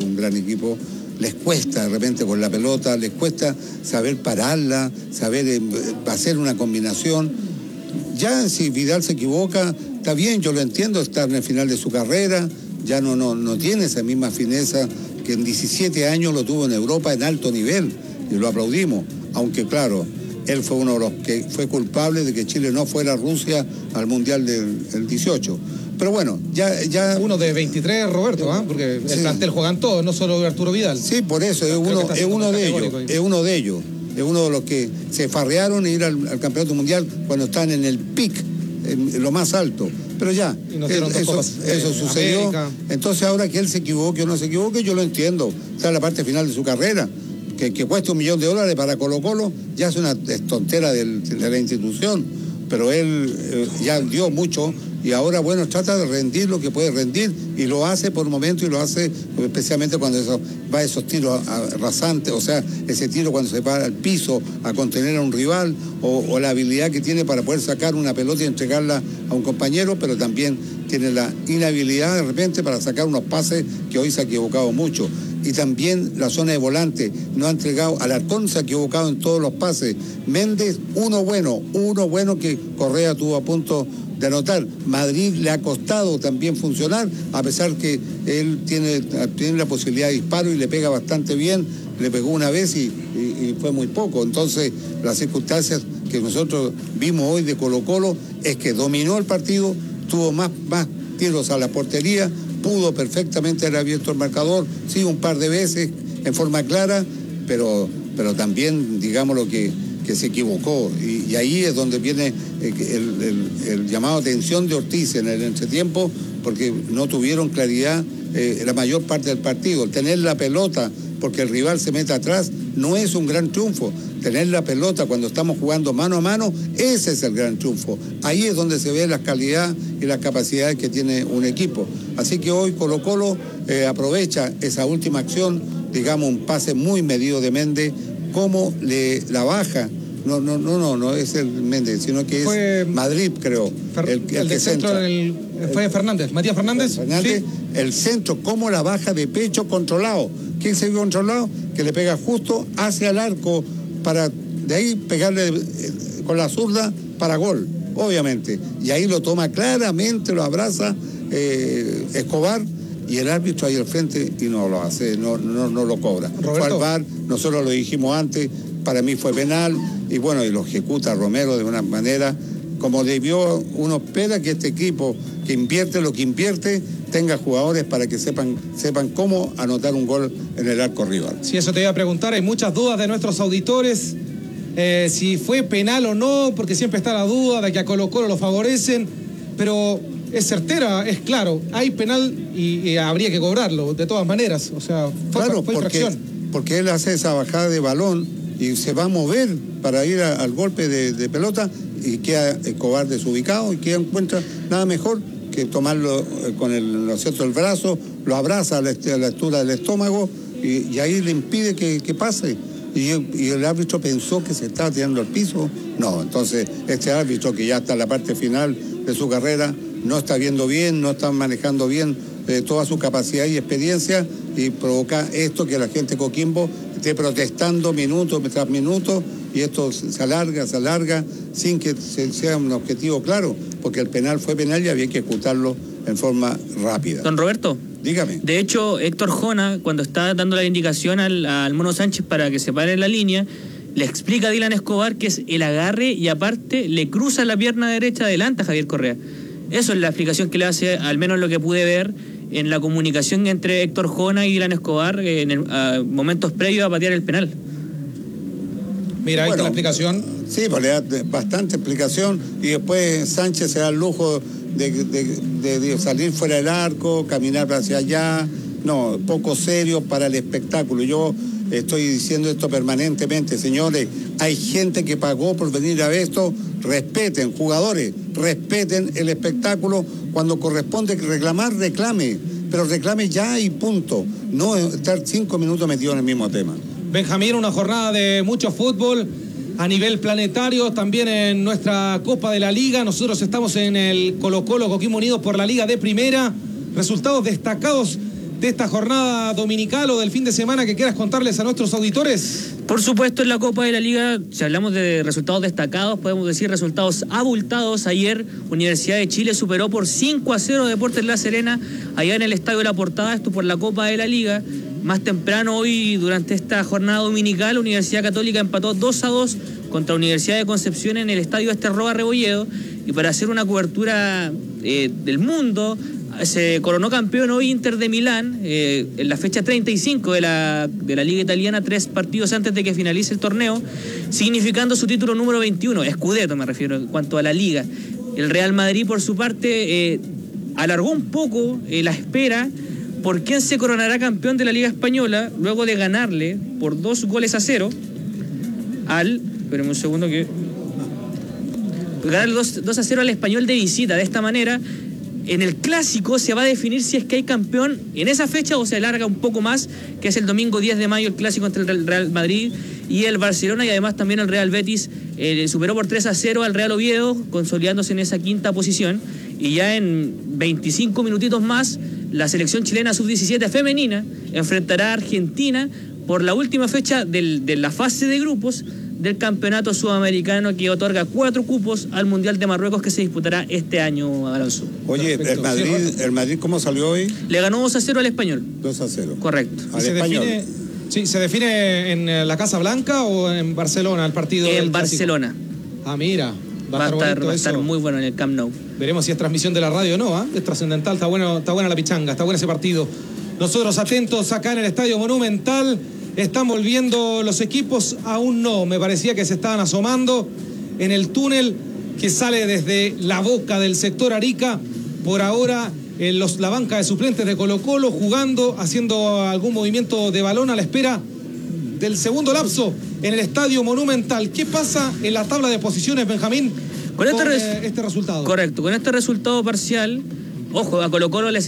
Les cuesta de repente con la pelota, les cuesta saber pararla, saber hacer una combinación. Ya si Vidal se equivoca, está bien, yo lo entiendo, está en el final de su carrera, ya no tiene esa misma fineza que en 17 años lo tuvo en Europa en alto nivel, y lo aplaudimos, aunque claro, él fue uno de los que fue culpable de que Chile no fuera a Rusia al Mundial del 18. Pero bueno, ya... Uno de 23, Roberto, porque el plantel juegan todos, no solo Arturo Vidal. Sí, por eso, es uno de ellos. Es uno de los que se farrearon e ir al campeonato mundial cuando están en el pic, en lo más alto. Pero ya, eso sucedió. América. Entonces ahora que él se equivoque o no se equivoque, yo lo entiendo. Está en la parte final de su carrera. Que cueste $1 millón para Colo-Colo, ya es una tontera de la institución. Pero él ya dio mucho y ahora, bueno, trata de rendir lo que puede rendir y lo hace por momento y lo hace especialmente cuando va esos tiros rasantes, o sea, ese tiro cuando se va al piso a contener a un rival o la habilidad que tiene para poder sacar una pelota y entregarla a un compañero, pero también tiene la inhabilidad de repente para sacar unos pases que hoy se ha equivocado mucho. Y también la zona de volante no ha entregado, Alarcón se ha equivocado en todos los pases. Méndez, uno bueno que Correa tuvo a punto de anotar. Madrid le ha costado también funcionar, a pesar que él tiene la posibilidad de disparo y le pega bastante bien, le pegó una vez y fue muy poco. Entonces, las circunstancias que nosotros vimos hoy de Colo-Colo es que dominó el partido, tuvo más tiros a la portería, pudo perfectamente haber abierto el marcador, sí, un par de veces en forma clara, pero también, digamos, lo que se equivocó. Y ahí es donde viene el llamado a atención de Ortiz en el entretiempo, porque no tuvieron claridad la mayor parte del partido. El tener la pelota porque el rival se mete atrás no es un gran triunfo. Tener la pelota cuando estamos jugando mano a mano, ese es el gran triunfo. Ahí es donde se ve la calidad y las capacidades que tiene un equipo. Así que hoy Colo-Colo aprovecha esa última acción, digamos un pase muy medido de Méndez, cómo la baja. No es el Méndez, sino que es Madrid, creo. El de centro fue Fernández, Matías Fernández. Sí. El centro, cómo la baja de pecho controlado. ¿Quién se vio controlado? Que le pega justo hacia el arco para de ahí pegarle con la zurda para gol, obviamente. Y ahí lo toma claramente, lo abraza Escobar y el árbitro ahí al frente y no lo hace, no lo cobra. Roberto. Fue al VAR, nosotros lo dijimos antes, para mí fue penal y bueno, y lo ejecuta Romero de una manera como debió. Uno espera que este equipo que invierte lo que invierte tenga jugadores para que sepan cómo anotar un gol en el arco rival. Sí, eso te iba a preguntar, hay muchas dudas de nuestros auditores, si fue penal o no, porque siempre está la duda de que a Colo-Colo lo favorecen, pero es certera, es claro, hay penal y habría que cobrarlo, de todas maneras, o sea, fue infracción. Porque él hace esa bajada de balón y se va a mover para ir al golpe de pelota y queda Escobar desubicado y queda encuentra nada mejor que tomarlo con el brazo, lo abraza a la altura del estómago y ahí le impide que pase. Y el árbitro pensó que se estaba tirando al piso. No, entonces este árbitro que ya está en la parte final de su carrera no está viendo bien, no está manejando bien toda su capacidad y experiencia y provoca esto que la gente de Coquimbo esté protestando minuto tras minuto y esto se alarga sin que sea un objetivo claro, porque el penal fue penal y había que ejecutarlo en forma rápida. Don Roberto. Dígame. De hecho, Héctor Jona, cuando está dando la indicación al Mono Sánchez para que se pare en la línea, le explica a Dylan Escobar que es el agarre y aparte le cruza la pierna derecha adelante a Javier Correa. Eso es la explicación que le hace, al menos lo que pude ver en la comunicación entre Héctor Jona y Dylan Escobar en momentos previos a patear el penal. Mira, ahí está la explicación. Sí, pues le da bastante explicación y después Sánchez se da el lujo de salir fuera del arco, caminar hacia allá. No, poco serio para el espectáculo. Yo estoy diciendo esto permanentemente, señores. Hay gente que pagó por venir a ver esto. Respeten, jugadores, respeten el espectáculo. Cuando corresponde reclamar, reclame. Pero reclame ya y punto. No estar 5 minutos metido en el mismo tema. Benjamín, una jornada de mucho fútbol a nivel planetario, también en nuestra Copa de la Liga. Nosotros estamos en el Colo-Colo Coquimbo Unido por la Liga de Primera. Resultados destacados de esta jornada dominical o del fin de semana que quieras contarles a nuestros auditores. Por supuesto, en la Copa de la Liga, si hablamos de resultados destacados, podemos decir resultados abultados. Ayer, Universidad de Chile superó por 5-0 Deportes La Serena, allá en el Estadio La Portada, esto por la Copa de la Liga. Más temprano hoy, durante esta jornada dominical, Universidad Católica empató 2-2 contra Universidad de Concepción en el Estadio Esterroa Rebolledo. Y para hacer una cobertura del mundo, se coronó campeón hoy Inter de Milán en la fecha 35 de la Liga Italiana, 3 partidos antes de que finalice el torneo, significando su título número 21, Scudetto me refiero en cuanto a la Liga. El Real Madrid, por su parte, alargó un poco la espera por quién se coronará campeón de la Liga Española, luego de ganarle por 2-0 al... Espérenme un segundo que... Ganarle 2-0 al Español de visita. De esta manera, en el Clásico se va a definir si es que hay campeón en esa fecha o se alarga un poco más, que es el domingo 10 de mayo, el Clásico entre el Real Madrid y el Barcelona, y además también el Real Betis superó por 3-0 al Real Oviedo, consolidándose en esa quinta posición. Y ya en 25 minutitos más, la selección chilena sub-17 femenina enfrentará a Argentina por la última fecha de la fase de grupos del campeonato sudamericano, que otorga 4 cupos al Mundial de Marruecos, que se disputará este año, Alonso. Oye, ¿el Madrid cómo salió hoy? Le ganó 2-0 al Español. 2-0. Correcto. Al Español. ¿Se define en la Casa Blanca o en Barcelona el partido? En Barcelona. Ah, mira. Va a estar muy bueno en el Camp Nou. Veremos si es transmisión de la radio o no, ¿eh? Es trascendental, está buena la pichanga, está bueno ese partido. Nosotros atentos acá en el Estadio Monumental. ¿Están volviendo los equipos? Aún no, me parecía que se estaban asomando en el túnel que sale desde la boca del sector Arica. Por ahora, la banca de suplentes de Colo-Colo jugando, haciendo algún movimiento de balón a la espera del segundo lapso en el Estadio Monumental. ¿Qué pasa en la tabla de posiciones, Benjamín, con este resultado? Correcto, con este resultado parcial, ojo, a Colo-Colo le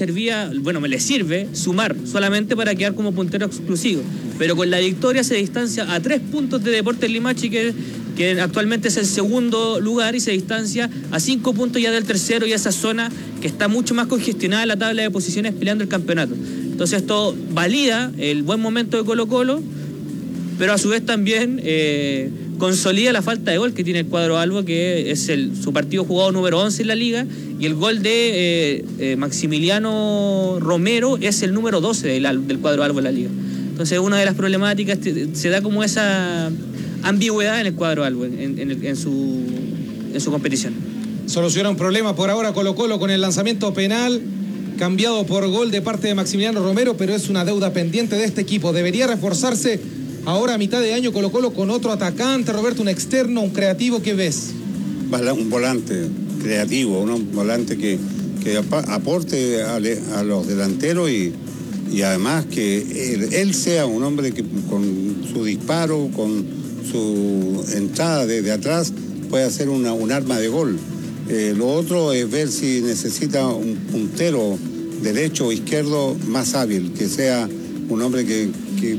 sirve sumar solamente para quedar como puntero exclusivo, pero con la victoria se distancia a 3 puntos de Deportes Limache, que actualmente es el segundo lugar, y se distancia a 5 puntos ya del tercero, y esa zona que está mucho más congestionada en la tabla de posiciones peleando el campeonato. Entonces esto valida el buen momento de Colo-Colo, pero a su vez también consolida la falta de gol que tiene el cuadro albo, que es su partido jugado número 11 en la liga, y el gol de Maximiliano Romero es el número 12 del cuadro albo en la liga. Entonces una de las problemáticas, se da como esa ambigüedad en el cuadro albo en su competición. Soluciona un problema por ahora Colo-Colo con el lanzamiento penal cambiado por gol de parte de Maximiliano Romero, pero es una deuda pendiente de este equipo. Debería reforzarse ahora a mitad de año Colo-Colo con otro atacante, Roberto, un externo, un creativo. ¿Qué ves? Un volante creativo, un volante que aporte a los delanteros y además que él sea un hombre que con su disparo, con su entrada desde atrás, puede hacer un arma de gol. Lo otro es ver si necesita un puntero derecho o izquierdo más hábil, que sea un hombre que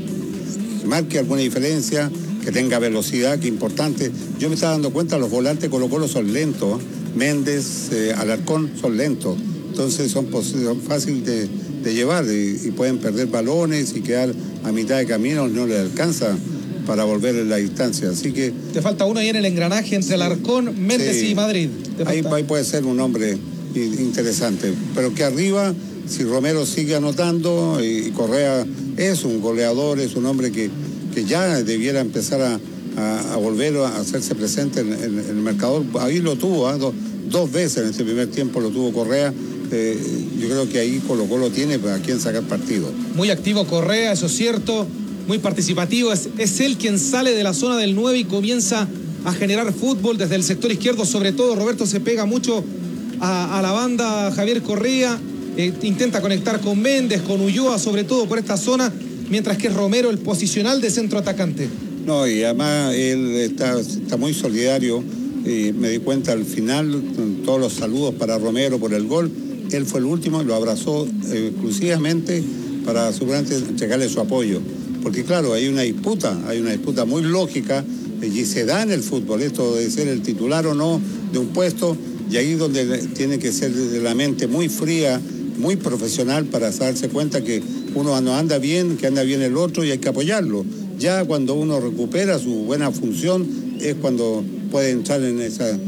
marque alguna diferencia, que tenga velocidad, que es importante. Yo me estaba dando cuenta, los volantes Colo-Colo son lentos, Méndez, Alarcón son lentos, entonces son fáciles de llevar y pueden perder balones y quedar a mitad de camino, no les alcanza para volver en la distancia, así que... Te falta uno ahí en el engranaje entre Alarcón, Méndez y Madrid. Ahí puede ser un hombre interesante, pero que arriba, si Romero sigue anotando y Correa es un goleador, es un hombre que ya debiera empezar a volver a hacerse presente en el marcador. Ahí lo tuvo, dos veces en ese primer tiempo lo tuvo Correa. Yo creo que ahí Colo-Colo tiene a quien sacar partido. Muy activo Correa, eso es cierto. muy participativo. Es él quien sale de la zona del 9 y comienza a generar fútbol desde el sector izquierdo. Sobre todo Roberto se pega mucho a la banda Javier Correa. Intenta conectar con Méndez, con Ulloa, sobre todo por esta zona, mientras que es Romero el posicional de centro atacante. No, y además él está muy solidario. Me di cuenta al final, todos los saludos para Romero por el gol. Él fue el último, lo abrazó exclusivamente para seguramente entregarle su apoyo. Porque claro, hay una disputa muy lógica y se da en el fútbol esto de ser el titular o no de un puesto, y ahí donde tiene que ser de la mente muy fría, muy profesional para darse cuenta que uno no anda bien, que anda bien el otro y hay que apoyarlo. Ya cuando uno recupera su buena función es cuando puede entrar en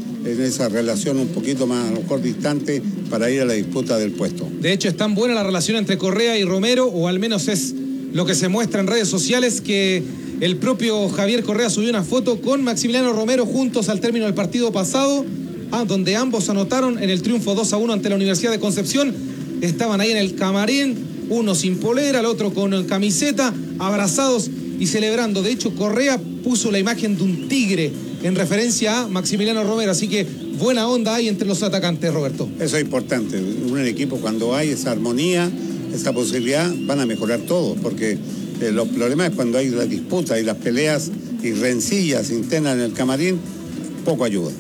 esa relación un poquito más, a lo mejor distante, para ir a la disputa del puesto. De hecho, es tan buena la relación entre Correa y Romero, o al menos es lo que se muestra en redes sociales, que el propio Javier Correa subió una foto con Maximiliano Romero juntos al término del partido pasado, donde ambos anotaron en el triunfo 2-1 ante la Universidad de Concepción. Estaban ahí en el camarín, uno sin polera, el otro con camiseta, abrazados y celebrando. De hecho, Correa puso la imagen de un tigre en referencia a Maximiliano Romero, así que buena onda hay entre los atacantes, Roberto. Eso es importante. En un equipo, cuando hay esa armonía, esa posibilidad, van a mejorar todos, porque los problemas es cuando hay la disputa y las peleas y rencillas internas en el camarín, poco ayuda.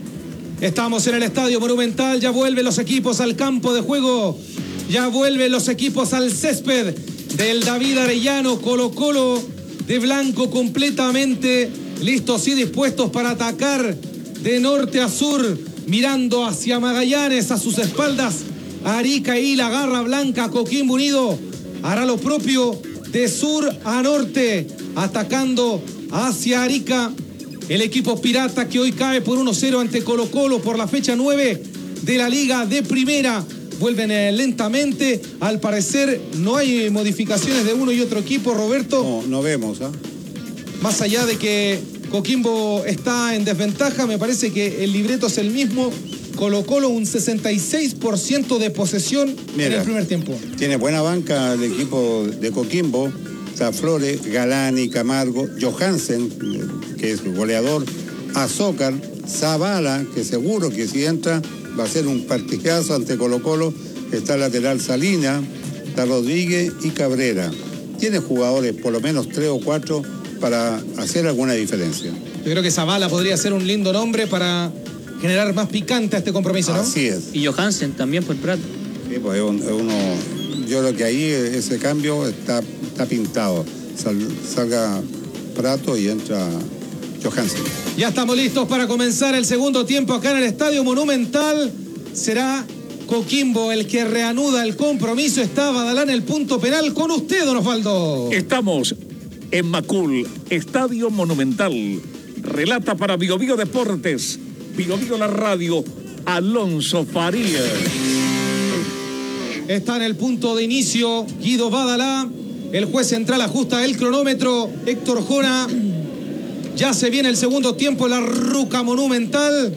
Estamos en el Estadio Monumental, ya vuelven los equipos al campo de juego, ya vuelven los equipos al césped del David Arellano. Colo-Colo de blanco completamente listos y dispuestos para atacar de norte a sur, mirando hacia Magallanes, a sus espaldas Arica y la garra blanca. Coquimbo Unido hará lo propio de sur a norte, atacando hacia Arica. El equipo pirata que hoy cae por 1-0 ante Colo-Colo por la fecha 9 de la Liga de Primera. Vuelven lentamente. Al parecer no hay modificaciones de uno y otro equipo, Roberto. No vemos, Más allá de que Coquimbo está en desventaja, me parece que el libreto es el mismo. Colo-Colo un 66% de posesión. Mira, en el primer tiempo. Tiene buena banca el equipo de Coquimbo. Está Flores, Galani, Camargo, Johansen, que es goleador, Azócar, Zavala, que seguro que si entra va a ser un partidazo ante Colo-Colo. Está el lateral Salina, está Rodríguez y Cabrera. Tiene jugadores, por lo menos 3 o 4, para hacer alguna diferencia. Yo creo que Zavala podría ser un lindo nombre para generar más picante a este compromiso, ¿no? Así es. Y Johansen también por Prato. Sí, pues yo creo que ahí ese cambio está pintado. Salga Prato y entra Johansen. Ya estamos listos para comenzar el segundo tiempo acá en el Estadio Monumental. Será Coquimbo el que reanuda el compromiso. Está Badalá en el punto penal con usted, don Osvaldo. Estamos en Macul, Estadio Monumental. Relata para Bio Bio Deportes, Bio Bio la radio, Alonso Farías. Está en el punto de inicio Guido Badalá. El juez central ajusta el cronómetro. Héctor Jona. Ya se viene el segundo tiempo en la Ruca Monumental.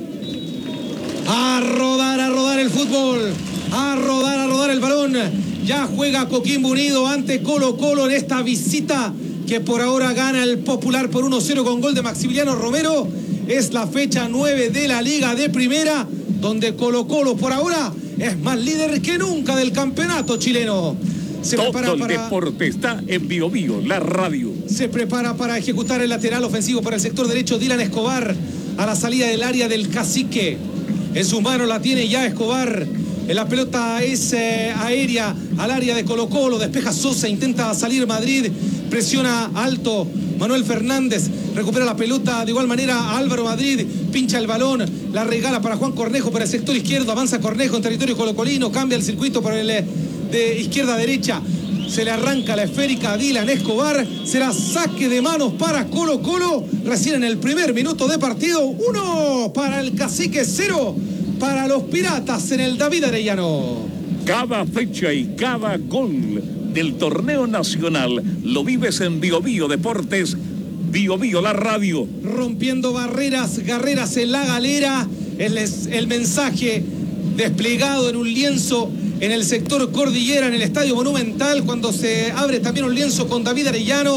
A rodar el fútbol. A rodar el balón. Ya juega Coquimbo Unido ante Colo-Colo en esta visita que por ahora gana el Popular por 1-0 con gol de Maximiliano Romero. Es la fecha 9 de la Liga de Primera, donde Colo-Colo por ahora es más líder que nunca del campeonato chileno. Todo el deporte está en Bio Bio, la radio. Se prepara para ejecutar el lateral ofensivo por el sector derecho. Dylan Escobar a la salida del área del Cacique. En sus manos la tiene ya Escobar. La pelota es aérea al área de Colo-Colo. Despeja Sosa, intenta salir Madrid. Presiona alto Manuel Fernández. Recupera la pelota de igual manera Álvaro Madrid. Pincha el balón. La regala para Juan Cornejo por el sector izquierdo. Avanza Cornejo en territorio colocolino. Cambia el circuito por el de izquierda a derecha. Se le arranca la esférica a Dylan Escobar. Será saque de manos para Colo-Colo. Recién en el primer minuto de partido. 1 para el Cacique, 0 para los Piratas en el David Arellano. Cada fecha y cada gol del torneo nacional lo vives en Bio Bio Deportes, Bio Bio la radio. Rompiendo barreras en la galera. Es el mensaje desplegado en un lienzo en el sector Cordillera, en el Estadio Monumental, cuando se abre también un lienzo con David Arellano.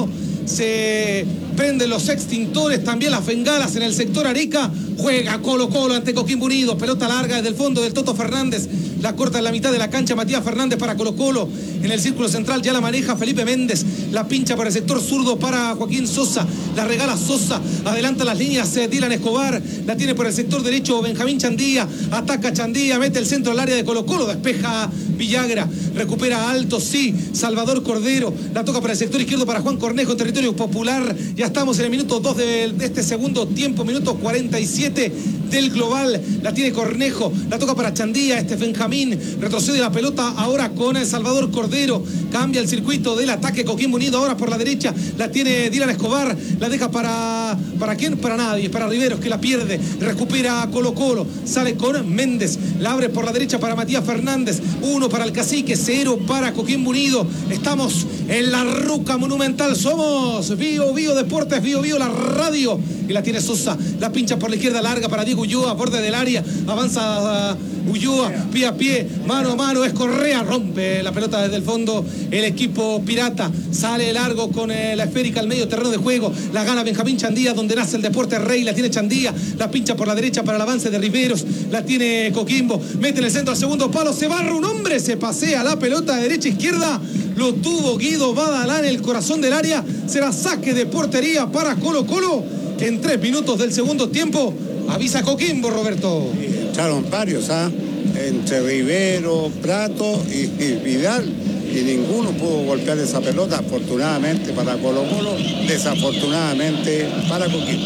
se prenden los extintores, también las bengalas en el sector Arica. Juega Colo-Colo ante Coquimbo Unido, pelota larga desde el fondo del Toto Fernández, la corta en la mitad de la cancha Matías Fernández para Colo-Colo, en el círculo central ya la maneja Felipe Méndez, la pincha por el sector zurdo para Joaquín Sosa, la regala Sosa, adelanta las líneas Dylan Escobar, la tiene por el sector derecho Benjamín Chandía, ataca Chandía, mete el centro al área de Colo-Colo, despeja Villagra, recupera alto, sí, Salvador Cordero, la toca para el sector izquierdo para Juan Cornejo en territorio popular. Ya estamos en el minuto 2 de este segundo tiempo, minuto 47 del global, la tiene Cornejo, la toca para Chandía, Benjamín, retrocede la pelota ahora con el Salvador Cordero, cambia el circuito del ataque Coquimbo Unido, ahora por la derecha, la tiene Dylan Escobar, la deja ¿para quién? Para nadie, para Riveros que la pierde, recupera Colo-Colo, sale con Méndez, la abre por la derecha para Matías Fernández, 1 para el Cacique, 0 para Coquimbo Unido, estamos en la Ruca Monumental, somos Bio Deportes, Bio la radio, y la tiene Sosa, la pincha por la izquierda larga para Diego Ulloa, borde del área, avanza Ulloa, pie a pie, mano a mano, es Correa, rompe la pelota desde el fondo el equipo pirata, sale largo con la esférica al medio terreno de juego, la gana Benjamín Chandía, donde nace el deporte rey, la tiene Chandía, la pincha por la derecha para el avance de Riveros, la tiene Coquimbo, mete en el centro al segundo palo, se barra un hombre, se pasea la pelota de derecha a izquierda, lo tuvo Guido Badalán en el corazón del área, será saque de portería para Colo-Colo en 3 minutos del segundo tiempo. Avisa Coquimbo, Roberto. Echaron varios, entre Rivero, Prato y Vidal, y ninguno pudo golpear esa pelota, afortunadamente para Colo-Colo, desafortunadamente para Coquimbo.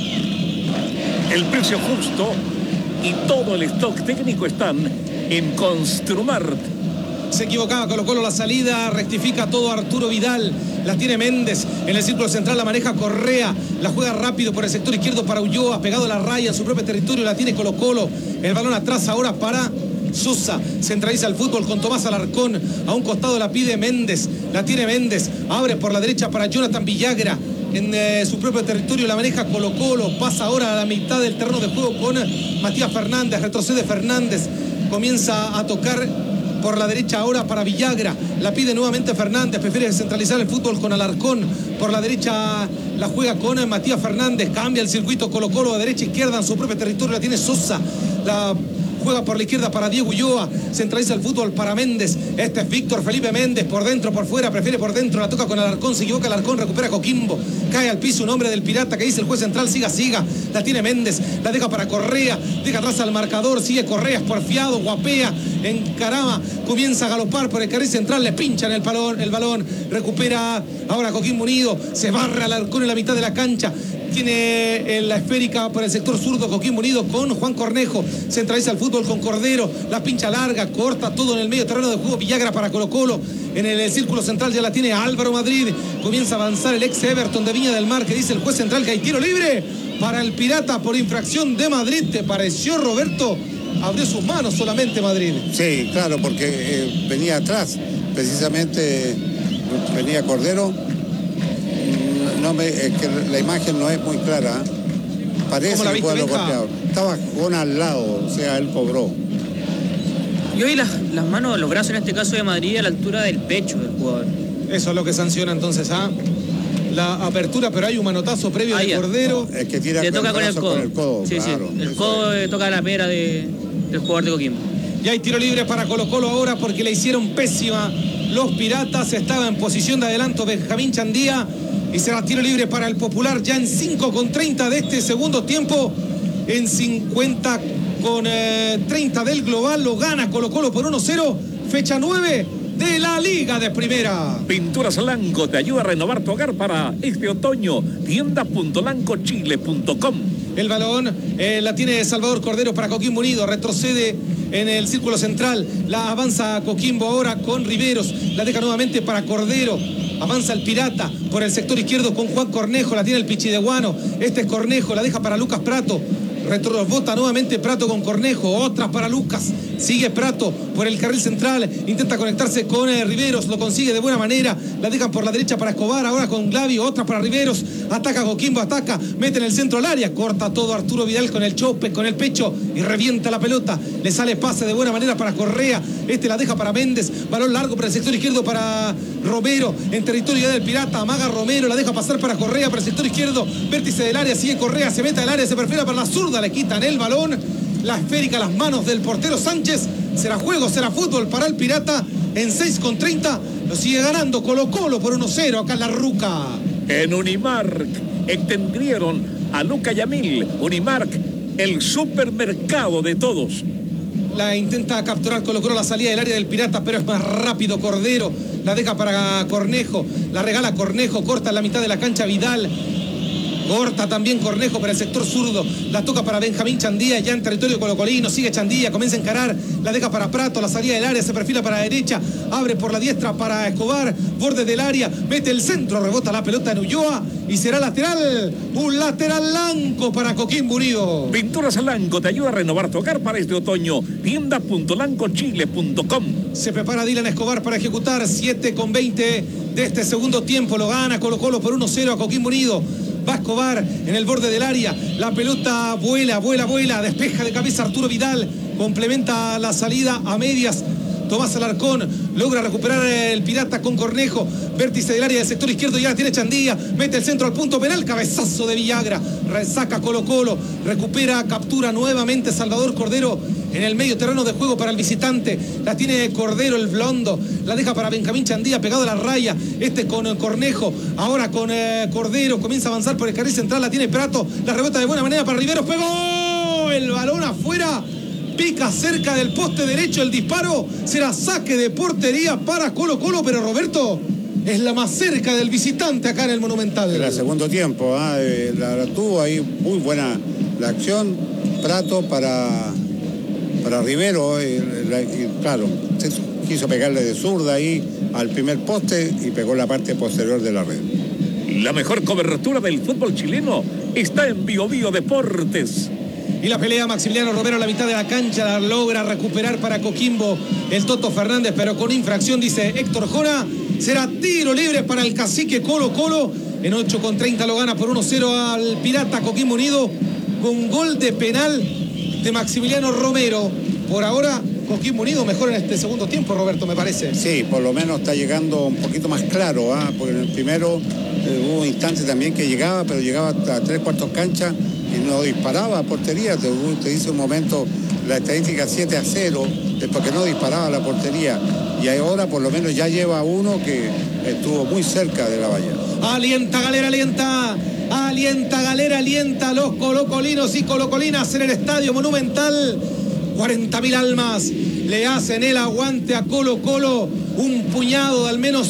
El precio justo y todo el stock técnico están en Construmart. Se equivocaba Colo-Colo la salida, rectifica todo Arturo Vidal, la tiene Méndez, en el círculo central la maneja Correa, la juega rápido por el sector izquierdo para Ulloa, pegado a la raya en su propio territorio, la tiene Colo-Colo, el balón atrás ahora para Sosa, centraliza el fútbol con Tomás Alarcón, a un costado la pide Méndez, la tiene Méndez, abre por la derecha para Jonathan Villagra, en su propio territorio la maneja Colo-Colo, pasa ahora a la mitad del terreno de juego con Matías Fernández, retrocede Fernández, comienza a tocar por la derecha ahora para Villagra, la pide nuevamente Fernández, prefiere centralizar el fútbol con Alarcón, por la derecha la juega con Matías Fernández, cambia el circuito Colo-Colo a derecha izquierda en su propio territorio, la tiene Sosa, la juega por la izquierda para Diego Ulloa, centraliza el fútbol para Méndez, es Víctor Felipe Méndez, por dentro, por fuera, prefiere por dentro, la toca con Alarcón, se equivoca Alarcón, recupera Coquimbo, cae al piso un hombre del pirata que dice el juez central, siga, la tiene Méndez, la deja para Correa, deja atrás al marcador, sigue Correa, es porfiado, guapea, encarama, comienza a galopar por el carril central, le pinchan el balón, recupera ahora Coquimbo Unido, se barra Alarcón en la mitad de la cancha, tiene la esférica por el sector zurdo Coquimbo Unido con Juan Cornejo, centraliza el fútbol con Cordero, la pincha larga, corta todo en el medio terreno de juego, Villagra para Colo-Colo, en el círculo central ya la tiene Álvaro Madrid, comienza a avanzar el ex Everton de Viña del Mar, que dice el juez central que hay tiro libre para el pirata por infracción de Madrid. ¿Te pareció, Roberto? Abrió sus manos solamente Madrid. Sí, claro, porque venía atrás, precisamente venía Cordero. Es que la imagen no es muy clara. Parece que fue lo golpeado. Estaba con al lado, o sea, él cobró. Yo vi las manos, los brazos en este caso de Madrid a la altura del pecho del jugador. Eso es lo que sanciona entonces la apertura, pero hay un manotazo previo de Cordero. No, es que tira le toca con el codo. Sí, claro, sí. El codo toca la pera del jugador de Coquimbo. Y hay tiro libre para Colo-Colo ahora porque le hicieron pésima los piratas. Estaba en posición de adelanto Benjamín Chandía. Y será tiro libre para el Popular ya en 5:30 de este segundo tiempo. En 50:30 del global. Lo gana Colo-Colo por 1-0. Fecha 9 de la Liga de Primera. Pinturas Lanco te ayuda a renovar tu hogar para este otoño. Tienda.lancochile.com. El balón la tiene Salvador Cordero para Coquimbo Unido. Retrocede en el círculo central. La avanza Coquimbo ahora con Riveros. La deja nuevamente para Cordero. Avanza el pirata por el sector izquierdo con Juan Cornejo. La tiene el Pichideguano. Este es Cornejo. La deja para Lucas Prato. Retrobota nuevamente Prato con Cornejo. Otra para Lucas. Sigue Prato por el carril central. Intenta conectarse con Riveros. Lo consigue de buena manera. La dejan por la derecha para Escobar. Ahora con Glavi. Otra para Riveros. Ataca Coquimbo. Ataca. Mete en el centro al área. Corta todo Arturo Vidal con el chope, con el pecho. Y revienta la pelota. Le sale pase de buena manera para Correa. La deja para Méndez. Balón largo para el sector izquierdo para Romero. En territorio del Pirata. Amaga Romero. La deja pasar para Correa para el sector izquierdo. Vértice del área. Sigue Correa. Se mete al área. Se perfila para la zurda. Le quitan el balón. La esférica a las manos del portero Sánchez. Será juego, será fútbol para el Pirata. En 6:30 lo sigue ganando Colo-Colo por 1-0 acá en La Ruca. En Unimark extendieron a Luca Yamil. Unimark, el supermercado de todos. La intenta capturar Colo-Colo la salida del área del Pirata, pero es más rápido Cordero. La deja para Cornejo. La regala Cornejo. Corta en la mitad de la cancha Vidal. Corta también Cornejo para el sector zurdo. La toca para Benjamín Chandía, ya en territorio colocolino. Sigue Chandía, comienza a encarar. La deja para Prato, la salida del área. Se perfila para la derecha. Abre por la diestra para Escobar. Borde del área. Mete el centro. Rebota la pelota en Ulloa. Y será lateral. Un lateral blanco para Coquimbo Unido. Pinturas Lanco te ayuda a renovar tu hogar para este otoño. Tienda.lancochile.com. Se prepara Dylan Escobar para ejecutar. 7:20 de este segundo tiempo. Lo gana Colo-Colo por 1-0 a Coquimbo Unido. Va Escobar en el borde del área. La pelota vuela. Despeja de cabeza Arturo Vidal. Complementa la salida a medias. Tomás Alarcón logra recuperar el Pirata con Cornejo. Vértice del área del sector izquierdo. Ya tiene Chandía. Mete el centro al punto penal. Cabezazo de Villagra. Resaca Colo-Colo. Recupera, captura nuevamente Salvador Cordero en el medio terreno de juego para el visitante. La tiene Cordero, el blondo. La deja para Benjamín Chandía, pegado a la raya. Con Cornejo. Ahora con Cordero. Comienza a avanzar por el carril central. La tiene Prato. La rebota de buena manera para Riveros. Pegó el balón afuera. Pica cerca del poste derecho el disparo. Será saque de portería para Colo-Colo. Pero Roberto, es la más cerca del visitante acá en el Monumental. En el segundo tiempo, la tuvo ahí muy buena la acción. Prato para Rivero, claro, quiso pegarle de zurda ahí al primer poste y pegó la parte posterior de la red. La mejor cobertura del fútbol chileno está en Bio Bio Deportes. Y la pelea Maximiliano Romero a la mitad de la cancha. La logra recuperar para Coquimbo el Toto Fernández, pero con infracción, dice Héctor Jona. Será tiro libre para el cacique Colo-Colo. En 8:30 lo gana por 1-0 al Pirata Coquimbo Unido, con gol de penal de Maximiliano Romero. Por ahora Coquimbo Unido mejor en este segundo tiempo, Roberto, me parece. Sí, por lo menos está llegando un poquito más claro, porque en el primero hubo instantes también que llegaba, pero llegaba hasta 3/4 cancha y no disparaba a portería. Te dice un momento la estadística 7-0, después que no disparaba a la portería. Y ahora por lo menos ya lleva uno que estuvo muy cerca de la valla. Alienta Galera, alienta Galera, alienta a los colocolinos y colocolinas en el Estadio Monumental. 40.000 almas le hacen el aguante a Colo-Colo. Un puñado de al menos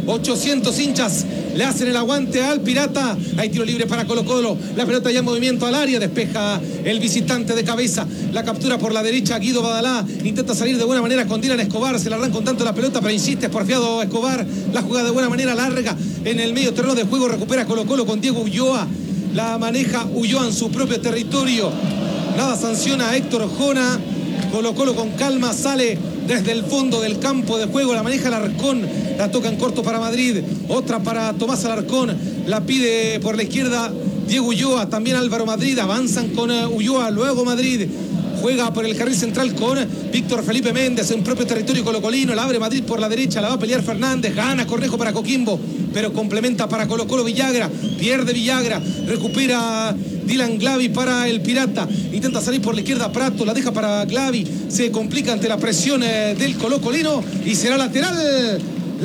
800 hinchas le hacen el aguante al Pirata. Hay tiro libre para Colo-Colo. La pelota ya en movimiento al área. Despeja el visitante de cabeza. La captura por la derecha Guido Badalá. Intenta salir de buena manera con Dylan Escobar. Se la arranca con tanto la pelota, pero insiste, es porfiado Escobar. La juega de buena manera, larga en el medio terreno de juego. Recupera Colo-Colo con Diego Ulloa. La maneja Ulloa en su propio territorio. Nada sanciona a Héctor Jona. Colo-Colo con calma sale desde el fondo del campo de juego. La maneja Alarcón. La toca en corto para Madrid. Otra para Tomás Alarcón. La pide por la izquierda Diego Ulloa. También Álvaro Madrid. Avanzan con Ulloa. Luego Madrid juega por el carril central con Víctor Felipe Méndez en propio territorio colocolino. La abre Madrid por la derecha. La va a pelear Fernández. Gana Cornejo para Coquimbo, pero complementa para Colo-Colo Villagra. Pierde Villagra. Recupera Dylan Glavi para el Pirata. Intenta salir por la izquierda Prato. La deja para Glavi. Se complica ante la presión del colocolino. Y será lateral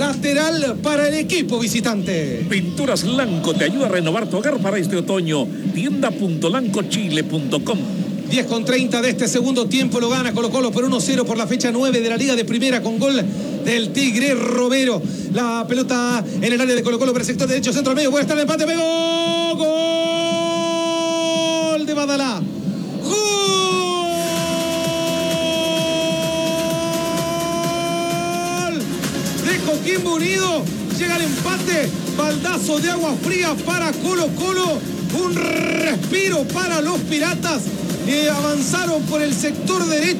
para el equipo visitante. Pinturas Lanco te ayuda a renovar tu hogar para este otoño. Tienda.lancochile.com. 10:30 de este segundo tiempo lo gana Colo-Colo por 1-0 por la fecha 9 de la Liga de Primera, con gol del Tigre Romero. La pelota en el área de Colo-Colo por el sector derecho, centro al medio, puede estar el empate, pegó, gol de Badalá. Gol de Coquimbo Unido. Llega el empate, baldazo de agua fría para Colo-Colo, un respiro para los Piratas. Avanzaron por el sector derecho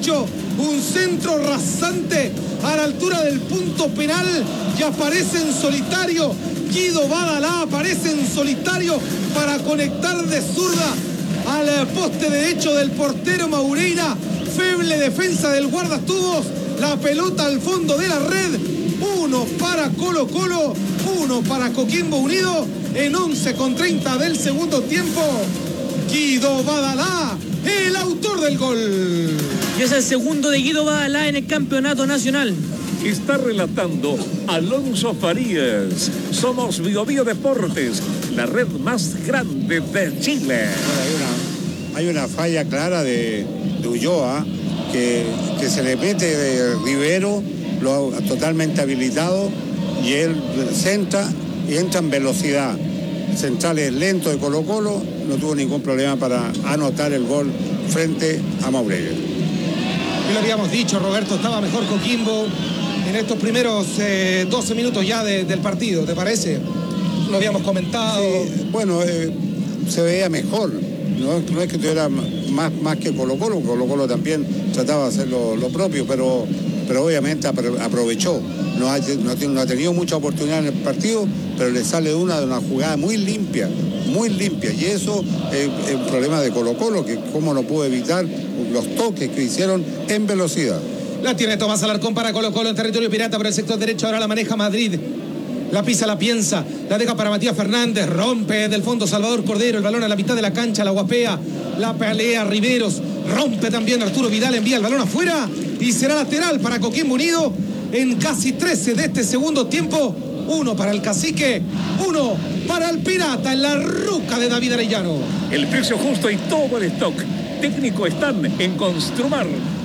un centro rasante a la altura del punto penal y aparece en solitario. Guido Badalá aparece en solitario para conectar de zurda al poste derecho del portero Maureira. Feble defensa del guardastubos. La pelota al fondo de la red. 1 para Colo-Colo, 1 para Coquimbo Unido en 11:30 del segundo tiempo. Guido Badalá, el autor del gol. Y es el segundo de Guido Badalá en el campeonato nacional. Está relatando Alonso Farías. Somos Biobío Deportes, la red más grande de Chile. Hay una falla clara de Ulloa que se le mete de Rivero, totalmente habilitado, y él centra y entra en velocidad. Centrales lento de Colo-Colo, no tuvo ningún problema para anotar el gol frente a Maureira. Y lo habíamos dicho, Roberto, estaba mejor Coquimbo en estos primeros 12 minutos ya del partido, ¿te parece? Lo habíamos comentado. Sí, bueno, se veía mejor, no es que tuviera más que Colo-Colo. Colo-Colo también trataba de hacer lo propio, pero obviamente aprovechó. No ha tenido mucha oportunidad en el partido, pero le sale de una jugada muy limpia, y eso es un problema de Colo-Colo, que cómo no pudo evitar los toques que hicieron en velocidad. La tiene Tomás Alarcón para Colo-Colo en territorio pirata por el sector derecho, ahora la maneja Madrid. La pisa, la piensa, la deja para Matías Fernández, rompe del fondo Salvador Cordero, el balón a la mitad de la cancha, la guapea, la pelea Riveros, rompe también Arturo Vidal, envía el balón afuera y será lateral para Coquimbo Unido en casi 13 de este segundo tiempo. 1 para el Cacique, 1 para el Pirata en la ruca de David Arellano. El precio justo y todo el stock técnico están en Construmar.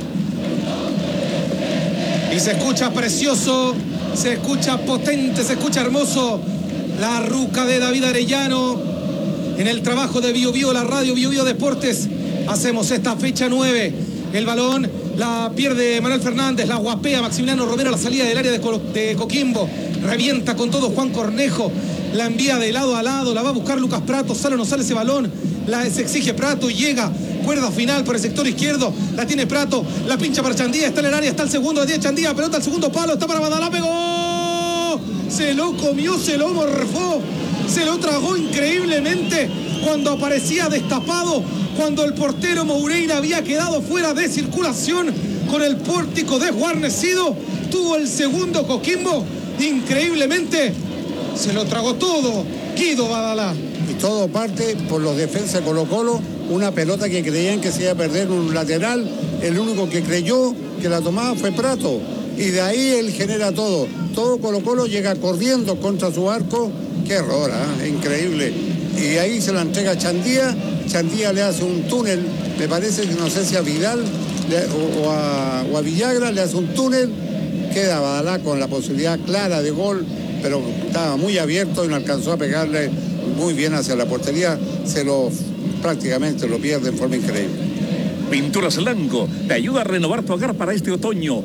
Y se escucha precioso, se escucha potente, se escucha hermoso la ruca de David Arellano en el trabajo de Biobío, la radio Biobío Deportes. Hacemos esta fecha 9. El balón la pierde Manuel Fernández, la guapea Maximiliano Romero a la salida del área de Coquimbo. Revienta con todo Juan Cornejo, la envía de lado a lado, la va a buscar Lucas Prato, sale o no sale ese balón, se exige Prato y llega. Cuerda final por el sector izquierdo, la tiene Prato, la pincha para Chandía, está en el área, está el segundo de 10 Chandía, pelota al segundo palo, está para Badalá, pegó, se lo comió, se lo morfó, se lo tragó increíblemente cuando aparecía destapado, cuando el portero Maureira había quedado fuera de circulación con el pórtico desguarnecido, tuvo el segundo Coquimbo, increíblemente se lo tragó todo Guido Badalá. Y todo parte por los defensas de Colo-Colo, una pelota que creían que se iba a perder un lateral, el único que creyó que la tomaba fue Prato, y de ahí él genera todo Colo-Colo llega corriendo contra su arco, qué error, increíble, y ahí se la entrega a Chandía le hace un túnel, me parece que no sé si a Vidal o a Villagra le hace un túnel, queda Badalá con la posibilidad clara de gol, pero estaba muy abierto y no alcanzó a pegarle muy bien hacia la portería, prácticamente lo pierde en forma increíble. Pinturas Lanco te ayuda a renovar tu hogar para este otoño.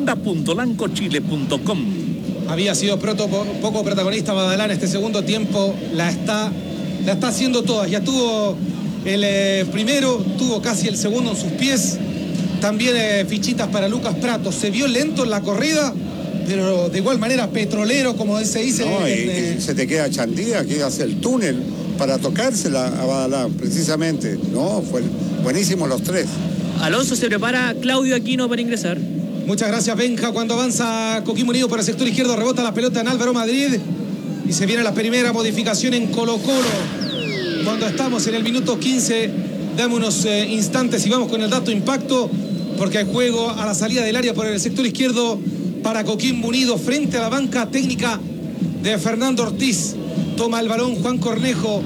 Tienda.lancochile.com. Había sido poco protagonista Badalá en este segundo tiempo, la está haciendo todas. Ya tuvo el primero, tuvo casi el segundo en sus pies. También fichitas para Lucas Prato. Se vio lento en la corrida, pero de igual manera petrolero, como se dice. No, y se te queda Chandía, que hace el túnel para tocársela a Badalá, precisamente. No, fue buenísimo los tres. Alonso, se prepara Claudio Aquino para ingresar. Muchas gracias, Benja. Cuando avanza Coquimbo Unido por el sector izquierdo, rebota la pelota en Álvaro Madrid y se viene la primera modificación en Colo-Colo. Cuando estamos en el minuto 15, dame unos instantes y vamos con el dato impacto, porque hay juego a la salida del área por el sector izquierdo para Coquimbo Unido frente a la banca técnica de Fernando Ortiz. Toma el balón Juan Cornejo,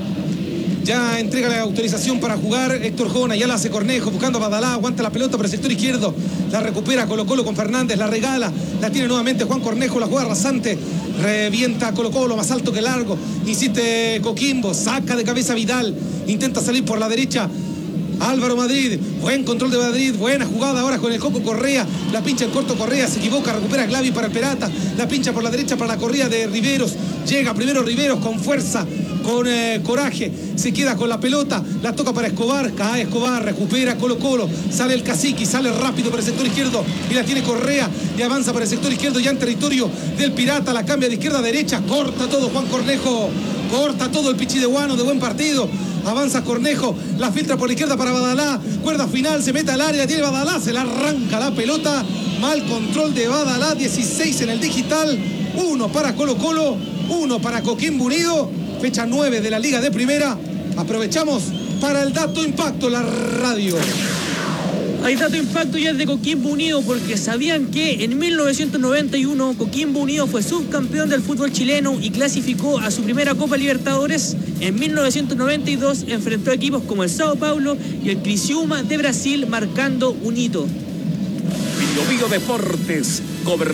ya entrega la autorización para jugar Héctor Jona, ya la hace Cornejo buscando a Badalá, aguanta la pelota por el sector izquierdo, la recupera Colo-Colo con Fernández, la regala, la tiene nuevamente Juan Cornejo, la juega rasante, revienta Colo-Colo más alto que largo, insiste Coquimbo, saca de cabeza Vidal, intenta salir por la derecha Álvaro Madrid, buen control de Madrid, buena jugada ahora con el Coco Correa, la pincha en corto Correa, se equivoca, recupera Glavi para el Perata, la pincha por la derecha para la corrida de Riveros, llega primero Riveros con fuerza, con coraje, se queda con la pelota, la toca para Escobar, cae Escobar, recupera Colo Colo, sale el Cacique, sale rápido para el sector izquierdo y la tiene Correa y avanza para el sector izquierdo ya en territorio del Pirata, la cambia de izquierda a derecha, corta todo Juan Cornejo, corta todo el Pichidehuano de buen partido, avanza Cornejo, la filtra por la izquierda para Badalá, cuerda final, se mete al área, tiene Badalá, se la arranca la pelota, mal control de Badalá, 16 en el digital, 1 para Colo Colo, 1 para Coquimbo Unido, fecha 9 de la Liga de Primera. Aprovechamos para el dato impacto, la radio. Hay dato impacto ya de Coquimbo Unido, porque sabían que en 1991 Coquimbo Unido fue subcampeón del fútbol chileno y clasificó a su primera Copa Libertadores. En 1992 enfrentó a equipos como el Sao Paulo y el Criciúma de Brasil, marcando un hito. Bio Bio Deportes,